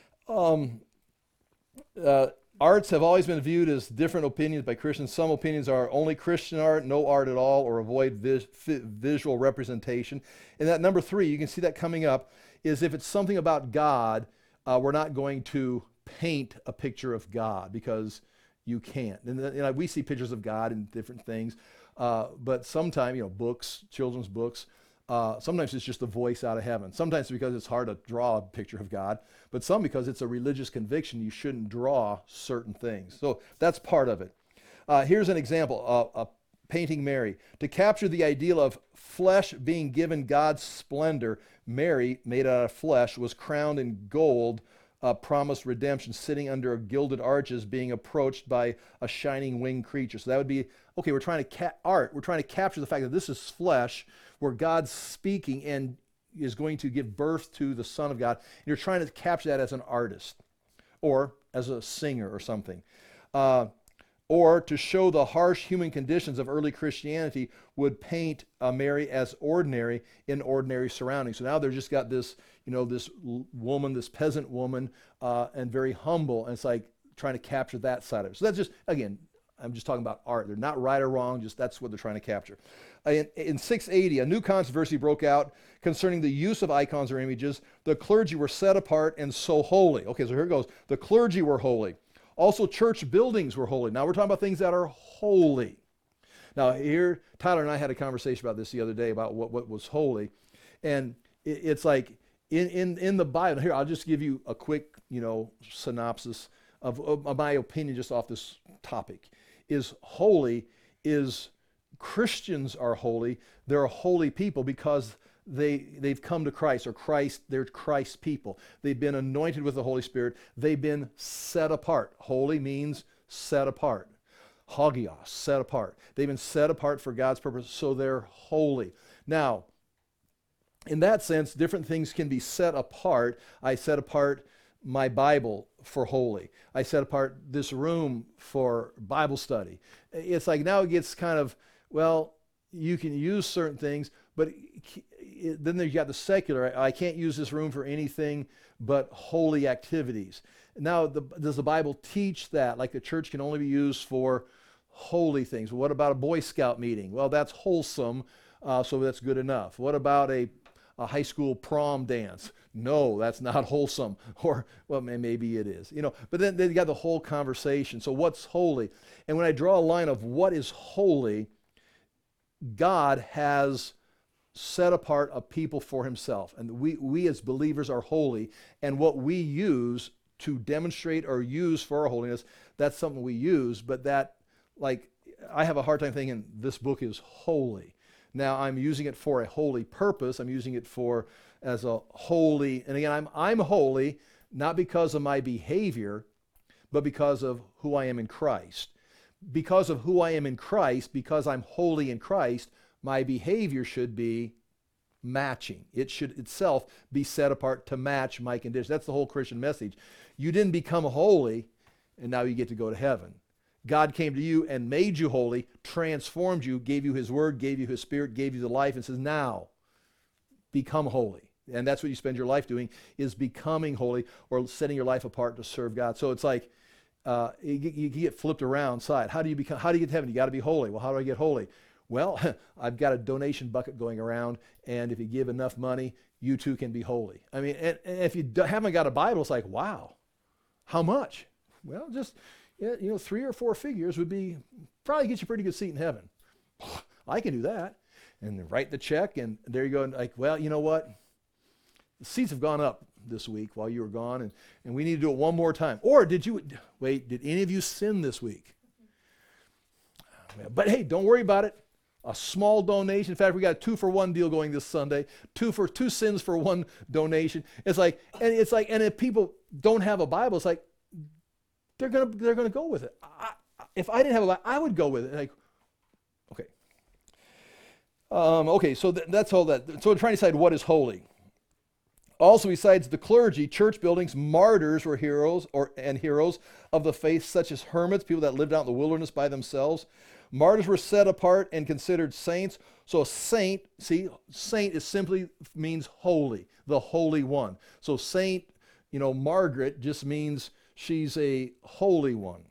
Arts have always been viewed as different opinions by Christians. Some opinions are only Christian art, no art at all, or avoid visual representation. And that number 3, you can see that coming up, is if it's something about God, we're not going to paint a picture of God because you can't. And we see pictures of God in different things, but sometimes, books, children's books, sometimes it's just a voice out of heaven. Sometimes because it's hard to draw a picture of God, but some because it's a religious conviction you shouldn't draw certain things. So that's part of it. Here's an example, a painting Mary. To capture the ideal of flesh being given God's splendor, Mary, made out of flesh, was crowned in gold, promised redemption, sitting under gilded arches, being approached by a shining winged creature. So that would be, okay, we're trying to capture the fact that this is flesh, where God's speaking and is going to give birth to the Son of God. And you're trying to capture that as an artist or as a singer or something. or to show the harsh human conditions of early Christianity, would paint Mary as ordinary in ordinary surroundings. So now they've just got this, this woman, this peasant woman, and very humble, and it's like trying to capture that side of it. So that's just, again, I'm just talking about art. They're not right or wrong, just that's what they're trying to capture. In 680, a new controversy broke out concerning the use of icons or images. The clergy were set apart and so holy. Okay, so here it goes. The clergy were holy. Also, church buildings were holy. Now we're talking about things that are holy. Now here, Tyler and I had a conversation about this the other day about what was holy. And it's like in the Bible, here, I'll just give you a quick, synopsis of my opinion just off this topic. Is holy is Christians are holy. They're a holy people because they've come to Christ, or they're Christ's people. They've been anointed with the Holy Spirit. They've been set apart. Holy means set apart. Hagios, set apart. They've been set apart for God's purpose, so they're holy. Now, in that sense, different things can be set apart. I set apart my Bible for holy. I set apart this room for Bible study. It's like now it gets kind of, well, you can use certain things, but then you got the secular. I can't use this room for anything but holy activities. Now, does the Bible teach that? Like the church can only be used for holy things. What about a Boy Scout meeting? Well, that's wholesome, so that's good enough. What about a high school prom dance? No, that's not wholesome. Or, well, maybe it is. But then you got the whole conversation. So what's holy? And when I draw a line of what is holy, God has set apart a people for himself. And we as believers are holy. And what we use to demonstrate or use for our holiness, that's something we use. But that, like, I have a hard time thinking this book is holy. Now, I'm using it for a holy purpose. I'm using it as a holy, and again, I'm holy not because of my behavior, but because of who I am in Christ. Because of who I am in Christ, because I'm holy in Christ, my behavior should be matching. It should itself be set apart to match my condition. That's the whole Christian message. You didn't become holy, and now you get to go to heaven. God came to you and made you holy, transformed you, gave you his word, gave you his spirit, gave you the life, and says, now, become holy. And that's what you spend your life doing, is becoming holy or setting your life apart to serve God. So it's like you get flipped around side. How do you get to heaven? You got to be holy. Well, how do I get holy? Well, I've got a donation bucket going around, and if you give enough money, you too can be holy. I mean, and if you haven't got a Bible, it's like, wow, how much? Well, just 3 or 4 figures would probably get you a pretty good seat in heaven. I can do that. And write the check, and there you go. And like, well, you know what? The seats have gone up this week while you were gone, and we need to do it one more time. Or did any of you sin this week? But hey, don't worry about it. A small donation. In fact, we got a 2-for-1 deal going this Sunday. 2 sins for 1 donation. It's like, and if people don't have a Bible, it's like they're gonna go with it. If I didn't have a Bible, I would go with it. Like, okay. Okay, so that's all that. So we're trying to decide what is holy. Also, besides the clergy, church buildings, martyrs were heroes of the faith, such as hermits, people that lived out in the wilderness by themselves. Martyrs were set apart and considered saints. So a saint, saint is simply means holy, the holy one. So Saint, Margaret just means she's a holy one.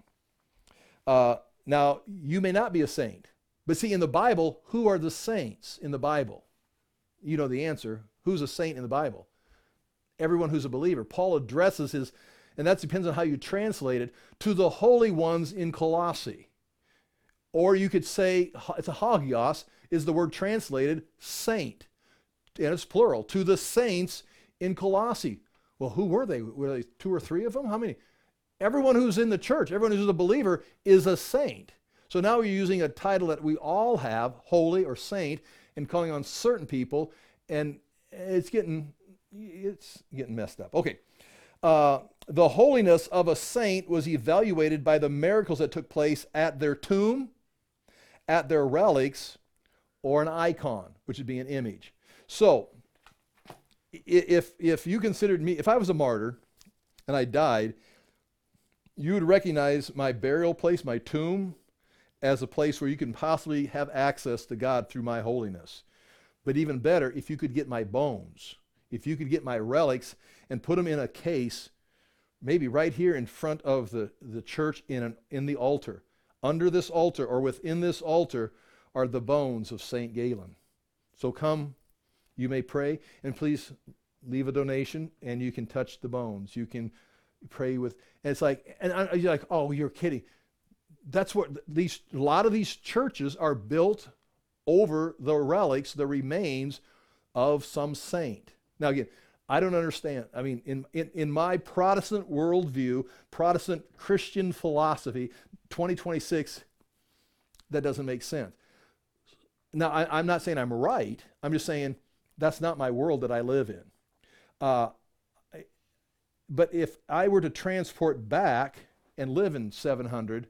Now, you may not be a saint, but see, in the Bible, who are the saints in the Bible? You know the answer. Who's a saint in the Bible? Everyone who's a believer. Paul addresses and that depends on how you translate it, to the holy ones in Colossae. Or you could say, it's a hagios, is the word translated saint. And it's plural, to the saints in Colossae. Well, who were they? Were they 2 or 3 of them? How many? Everyone who's in the church, everyone who's a believer is a saint. So now we're using a title that we all have, holy or saint, and calling on certain people, and it's getting messed up. Okay. The holiness of a saint was evaluated by the miracles that took place at their tomb, at their relics, or an icon, which would be an image. So, if you considered me, if I was a martyr and I died, you would recognize my burial place, my tomb, as a place where you can possibly have access to God through my holiness. But even better, if you could get my bones, if you could get my relics and put them in a case, maybe right here in front of the church in the altar. Under this altar or within this altar are the bones of St. Galen. So come, you may pray, and please leave a donation, and you can touch the bones. You can pray with, and it's like, you're like, oh, you're kidding. That's what a lot of these churches are built over the relics, the remains of some saint. Now again, I don't understand. I mean, in my Protestant worldview, Protestant Christian philosophy, 2026, that doesn't make sense. Now, I'm not saying I'm right. I'm just saying that's not my world that I live in. But if I were to transport back and live in 700,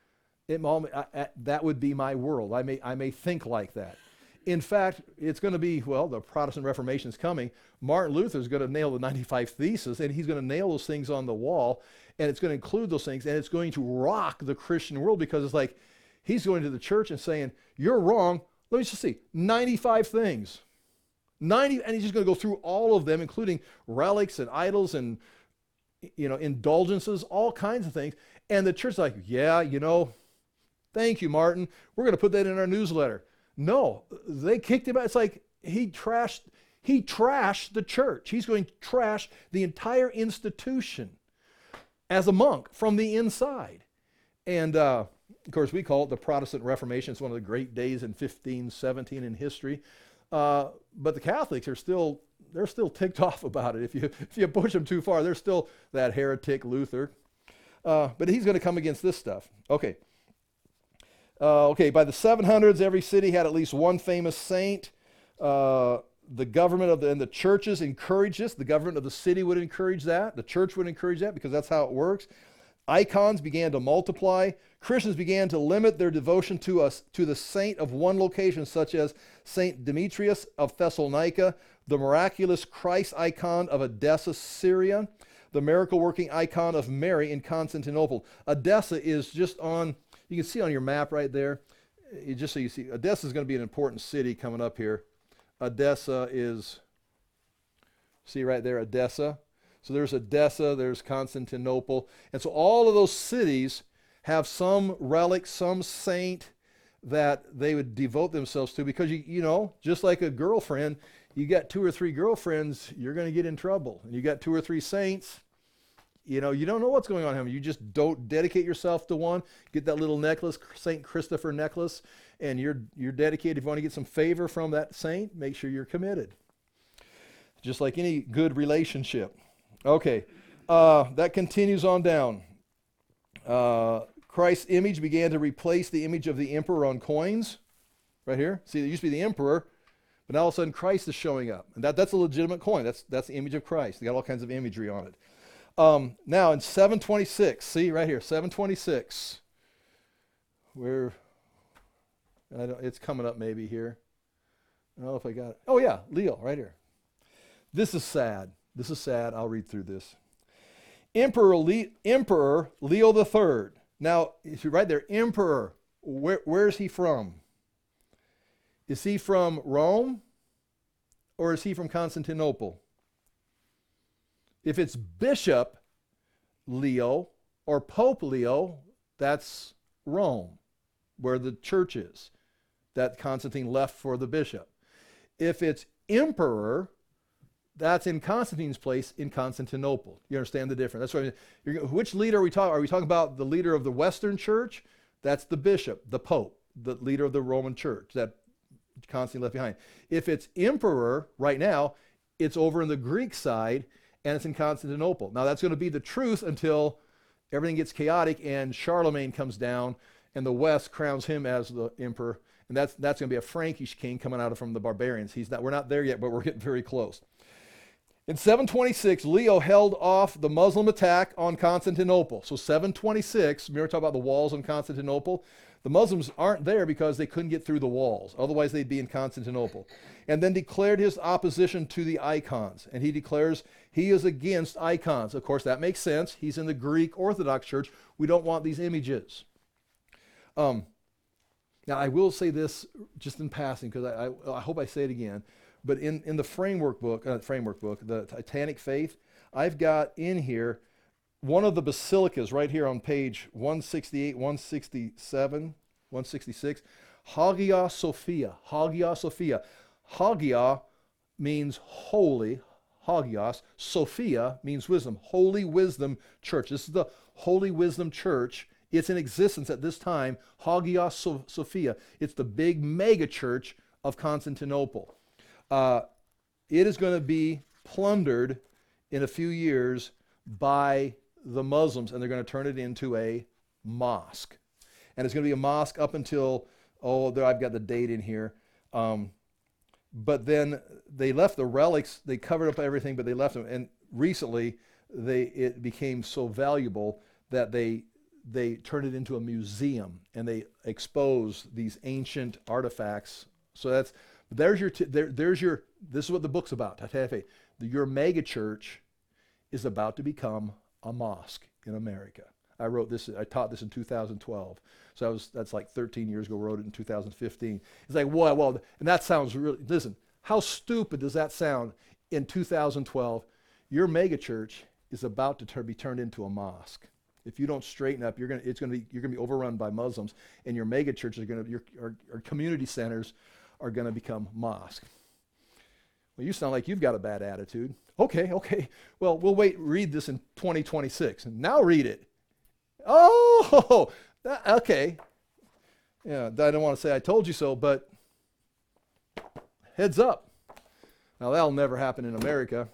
that would be my world. I may think like that. In fact, it's going to be, well, the Protestant Reformation is coming. Martin Luther is going to nail the 95 Theses, and he's going to nail those things on the wall, and it's going to include those things, and it's going to rock the Christian world, because it's like he's going to the church and saying, you're wrong. Let me just see, 95 things. 90, and he's just going to go through all of them, including relics and idols and, indulgences, all kinds of things. And the church is like, yeah, thank you, Martin. We're going to put that in our newsletter. No, they kicked him out. It's like he trashed the church. He's going to trash the entire institution as a monk from the inside. And of course, we call it the Protestant Reformation. It's one of the great days in 1517 in history. But the Catholics they're still ticked off about it. If you push them too far, they're still that heretic Luther. But he's going to come against this stuff. Okay. By the 700s, every city had at least one famous saint. The government and the churches encouraged this. The government of the city would encourage that. The church would encourage that, because that's how it works. Icons began to multiply. Christians began to limit their devotion to the saint of one location, such as Saint Demetrius of Thessalonica, the miraculous Christ icon of Edessa, Syria, the miracle-working icon of Mary in Constantinople. Edessa is just on, you can see on your map right there, just so you see, Edessa is going to be an important city coming up here. Edessa is, see right there, Edessa. So there's Edessa, there's Constantinople. And so all of those cities have some relic, some saint that they would devote themselves to, because, just like a girlfriend, you got 2 or 3 girlfriends, you're going to get in trouble. And you got 2 or 3 saints, you don't know what's going on with him. You just don't dedicate yourself to one. Get that little necklace, St. Christopher necklace, and you're dedicated. If you want to get some favor from that saint, make sure you're committed. Just like any good relationship. Okay, that continues on down. Christ's image began to replace the image of the emperor on coins. Right here. See, there used to be the emperor, but now all of a sudden Christ is showing up. And that's a legitimate coin. That's the image of Christ. They got all kinds of imagery on it. Now in 726, see right here, 726. It's coming up maybe here. I don't know if I got it. Oh yeah, Leo, right here. This is sad. I'll read through this. Emperor Leo III. Now, right there, emperor. Where is he from? Is he from Rome, or is he from Constantinople? If it's Bishop Leo or Pope Leo, that's Rome, where the church is, that Constantine left for the bishop. If it's emperor, that's in Constantine's place in Constantinople. You understand the difference? That's what which leader are we talking? Are we talking about the leader of the Western Church? That's the bishop, the Pope, the leader of the Roman Church that Constantine left behind. If it's emperor right now, it's over in the Greek side, and it's in Constantinople. Now that's going to be the truth until everything gets chaotic and Charlemagne comes down and the West crowns him as the emperor. And that's going to be a Frankish king coming out from the barbarians. We're not there yet, but we're getting very close. In 726, Leo held off the Muslim attack on Constantinople. So 726, remember talk about the walls in Constantinople? The Muslims aren't there because they couldn't get through the walls. Otherwise, they'd be in Constantinople. And then declared his opposition to the icons. And he declares he is against icons. Of course, that makes sense. He's in the Greek Orthodox Church. We don't want these images. Now, I will say this just in passing, because I hope I say it again. But in the framework book, the Titanic Faith, I've got in here one of the basilicas right here on page 168, 167, 166, Hagia Sophia. Hagia Sophia. Hagia means holy. Hagios. Sophia means wisdom. Holy Wisdom Church. This is the Holy Wisdom Church. It's in existence at this time. Hagia Sophia. It's the big mega church of Constantinople. It is going to be plundered in a few years by the Muslims, and they're going to turn it into a mosque. And it's going to be a mosque up until, there I've got the date in here. But then they left the relics, they covered up everything, but they left them. And recently, it became so valuable that they turned it into a museum, and they expose these ancient artifacts. So this is what the book's about. Your mega church is about to become a mosque in America. I taught this in 2012. So that's like 13 years ago, wrote it in 2015. It's like, well, and that sounds really, listen, how stupid does that sound in 2012? Your mega church is about to be turned into a mosque. If you don't straighten up, you're going to be overrun by Muslims, and your mega churches your community centers are going to become mosques. Well, you sound like you've got a bad attitude. Okay. Well, we'll read this in 2026. And now read it. Oh, okay. Yeah, I don't want to say I told you so, but heads up. Now, that'll never happen in America.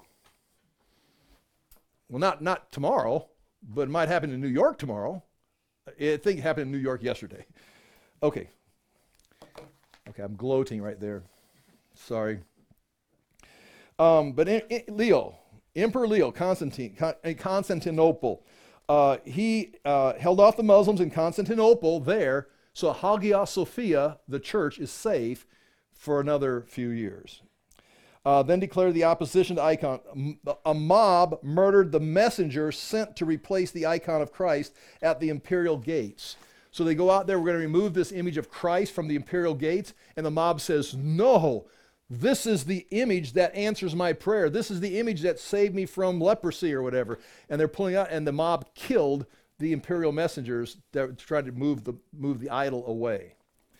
Well, not tomorrow, but it might happen in New York tomorrow. I think it happened in New York yesterday. Okay, I'm gloating right there. Sorry. But Leo, Emperor Leo, Constantinople, he held off the Muslims in Constantinople there, so Hagia Sophia, the church, is safe for another few years. Then declared the opposition to icon. A mob murdered the messenger sent to replace the icon of Christ at the imperial gates. So they go out there, we're going to remove this image of Christ from the imperial gates, and the mob says, no, this is the image that answers my prayer. This is the image that saved me from leprosy or whatever. And they're pulling out, and the mob killed the imperial messengers that tried to move the idol away.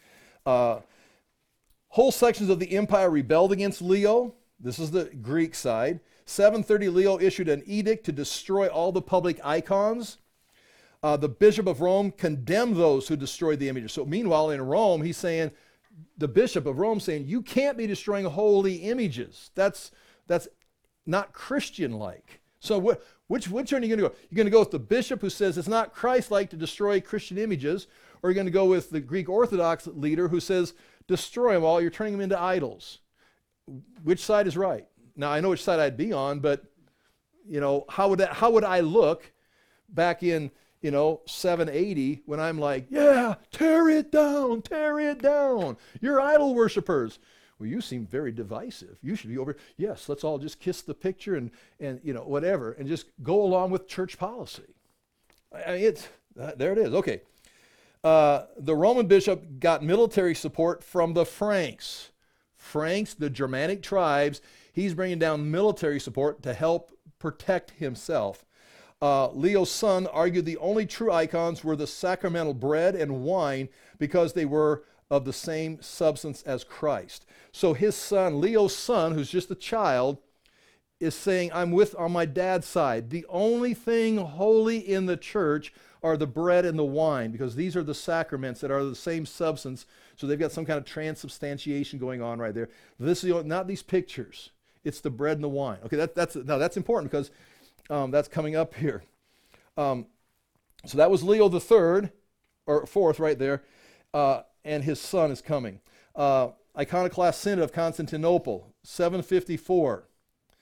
Whole sections of the empire rebelled against Leo. This is the Greek side. 730, Leo issued an edict to destroy all the public icons. The Bishop of Rome condemned those who destroyed the images. So meanwhile, in Rome, he's saying, the Bishop of Rome saying, you can't be destroying holy images. That's not Christian-like. So which one are you going to go? You're going to go with the bishop who says it's not Christ-like to destroy Christian images, or you're going to go with the Greek Orthodox leader who says, destroy them all, you're turning them into idols. Which side is right? Now, I know which side I'd be on, but, how would I look back in, 780 when I'm like, yeah, tear it down, you're idol worshipers. Well, you seem very divisive. You should be over, yes, let's all just kiss the picture and whatever, and just go along with church policy. There it is, okay. The Roman bishop got military support from the Franks. Franks, the Germanic tribes, he's bringing down military support to help protect himself. Leo's son argued the only true icons were the sacramental bread and wine because they were of the same substance as Christ. So his son, Leo's son, who's just a child, is saying, I'm on my dad's side. The only thing holy in the church are the bread and the wine, because these are the sacraments that are the same substance. So they've got some kind of transubstantiation going on right there. This is not these pictures. It's the bread and the wine. Okay, that's important because that's coming up here. So that was Leo the third, or fourth right there, and his son is coming. Iconoclast Synod of Constantinople, 754.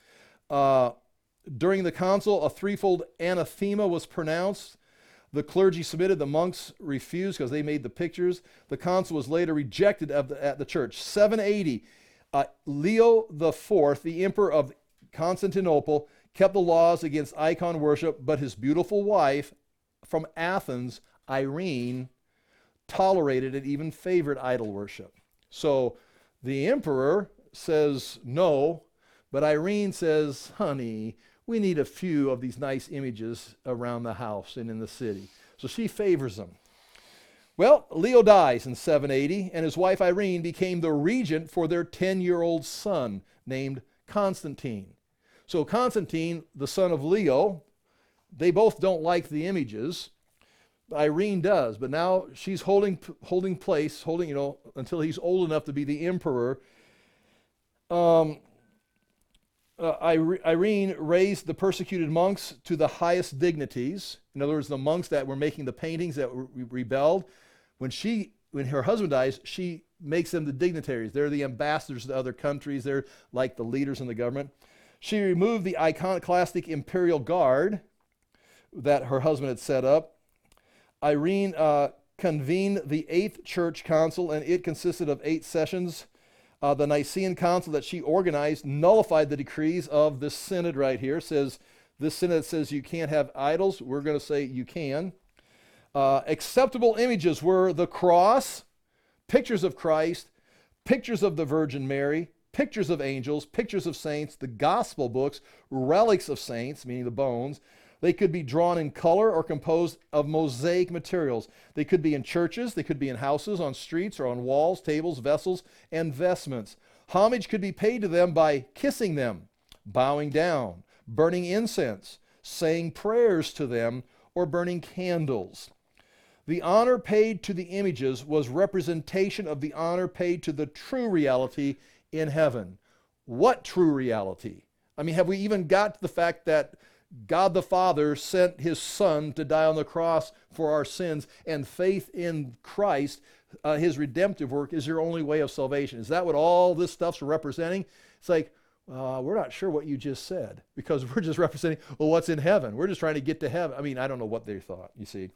During the council, a threefold anathema was pronounced. The clergy submitted, the monks refused because they made the pictures. The council was later rejected at the church. 780, Leo IV, the emperor of Constantinople, kept the laws against icon worship, but his beautiful wife from Athens, Irene, tolerated and even favored idol worship. So the emperor says no, but Irene says, honey, we need a few of these nice images around the house and in the city. So she favors them. Well, Leo dies in 780, and his wife Irene became the regent for their 10-year-old son named Constantine. So Constantine, the son of Leo, they both don't like the images. Irene does, but now she's holding place, until he's old enough to be the emperor. Irene raised the persecuted monks to the highest dignities. In other words, the monks that were making the paintings that rebelled, when her husband dies, she makes them the dignitaries. They're the ambassadors to other countries. They're like the leaders in the government. She removed the iconoclastic imperial guard that her husband had set up. Irene convened the Eighth Church Council, and it consisted of 8 sessions. The Nicene Council that she organized nullified the decrees of this synod right here. Says this synod says you can't have idols. We're going to say you can. Acceptable images were the cross, pictures of Christ, pictures of the Virgin Mary, pictures of angels, pictures of saints, the gospel books, relics of saints, meaning the bones. They could be drawn in color or composed of mosaic materials. They could be in churches, they could be in houses, on streets, or on walls, tables, vessels, and vestments. Homage could be paid to them by kissing them, bowing down, burning incense, saying prayers to them, or burning candles. The honor paid to the images was representation of the honor paid to the true reality in heaven. What true reality? I mean, have we even got to the fact that God the Father sent his Son to die on the cross for our sins, and faith in Christ, his redemptive work, is your only way of salvation? Is that what all this stuff's representing? It's like, we're not sure what you just said, because we're just representing, well, what's in heaven? We're just trying to get to heaven. I mean, I don't know what they thought, you see.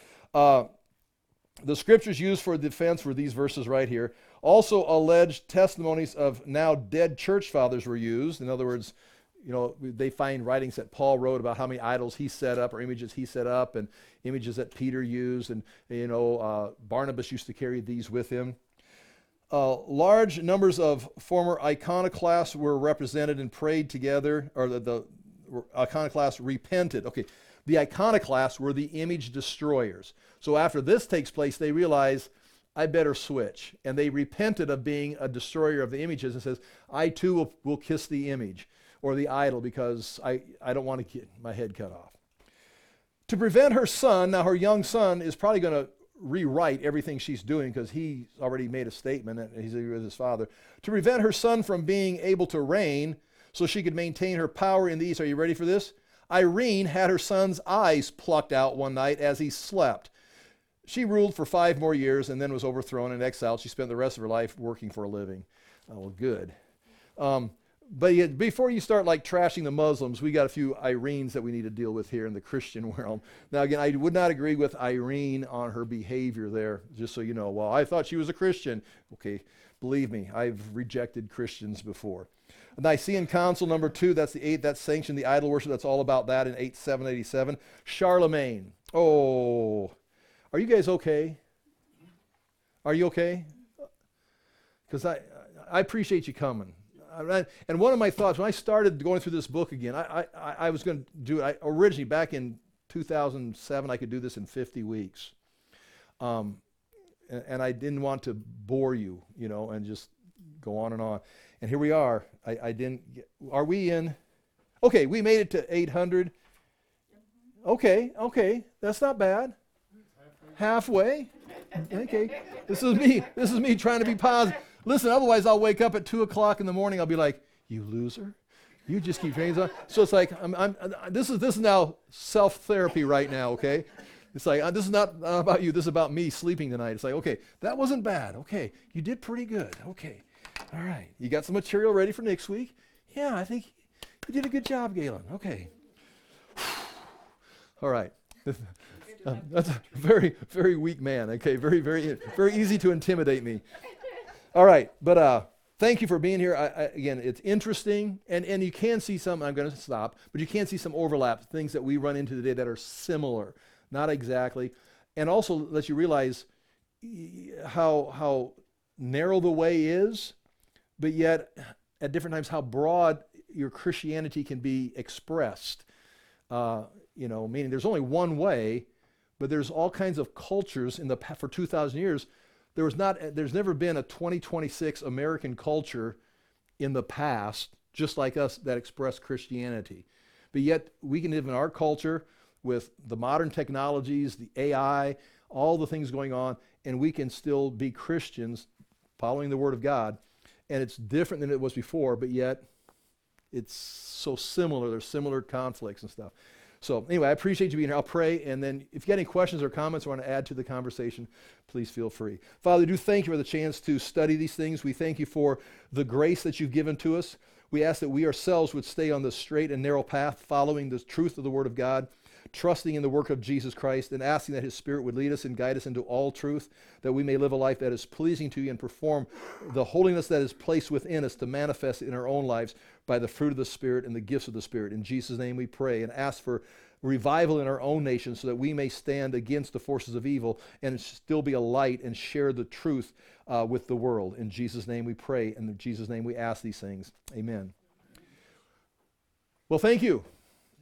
The scriptures used for defense were these verses right here. Also, alleged testimonies of now dead church fathers were used. In other words, they find writings that Paul wrote about how many idols he set up, or images he set up, and images that Peter used, and Barnabas used to carry these with him. Large numbers of former iconoclasts were represented and prayed together, or the iconoclasts repented. Okay, the iconoclasts were the image destroyers. So after this takes place, they realize, I better switch. And they repented of being a destroyer of the images and says, I too will kiss the image or the idol, because I don't want to get my head cut off. To prevent her son, now her young son is probably going to rewrite everything she's doing, because he's already made a statement and he's with his father. To prevent her son from being able to reign so she could maintain her power in the East, are you ready for this? Irene had her son's eyes plucked out one night as he slept. She ruled for 5 more years and then was overthrown and exiled. She spent the rest of her life working for a living. Oh, well, good. But before you start trashing the Muslims, we got a few Irenes that we need to deal with here in the Christian realm. Now, again, I would not agree with Irene on her behavior there, just so you know. Well, I thought she was a Christian. Okay, believe me, I've rejected Christians before. Nicene Council number 2, that's the 8th, that sanctioned the idol worship. That's all about that in 787. Charlemagne. Oh, are you guys okay? Are you okay? Because I appreciate you coming. And one of my thoughts, when I started going through this book again, I was going to do it. Originally, back in 2007, I could do this in 50 weeks. And I didn't want to bore you, and just go on and on. And here we are. Are we in? Okay, we made it to 800. Okay, that's not bad. Halfway. Okay, this is me trying to be positive. Listen, otherwise I'll wake up at 2 o'clock in the morning. I'll be like, you loser. You just keep trains on. So it's like, this is now self-therapy right now, okay? It's like, this is not about you. This is about me sleeping tonight. It's like, okay, that wasn't bad. Okay, you did pretty good. Okay, all right. You got some material ready for next week? Yeah, I think You did a good job, Galen. Okay. All right. That's a very, very weak man. Okay, very, very, very easy to intimidate me. All right, but thank you for being here. Again, it's interesting, and you can see some. I'm going to stop, but you can see some overlaps, things that we run into today that are similar, not exactly, and also lets you realize how narrow the way is, but yet at different times how broad your Christianity can be expressed. Meaning there's only one way, but there's all kinds of cultures for 2,000 years. There's never been a 2026 American culture in the past, just like us, that expressed Christianity. But yet we can live in our culture with the modern technologies, the AI, all the things going on, and we can still be Christians following the Word of God. And it's different than it was before, but yet it's so similar. There's similar conflicts and stuff. So anyway, I appreciate you being here. I'll pray, and then if you got any questions or comments or want to add to the conversation, please feel free. Father, I do thank you for the chance to study these things. We thank you for the grace that you've given to us. We ask that we ourselves would stay on the straight and narrow path, following the truth of the Word of God, trusting in the work of Jesus Christ, and asking that His Spirit would lead us and guide us into all truth, that we may live a life that is pleasing to you and perform the holiness that is placed within us to manifest in our own lives by the fruit of the Spirit and the gifts of the Spirit. In Jesus' name we pray and ask for revival in our own nation so that we may stand against the forces of evil and still be a light and share the truth with the world. In Jesus' name we pray, and in Jesus' name we ask these things. Amen. Well, thank you.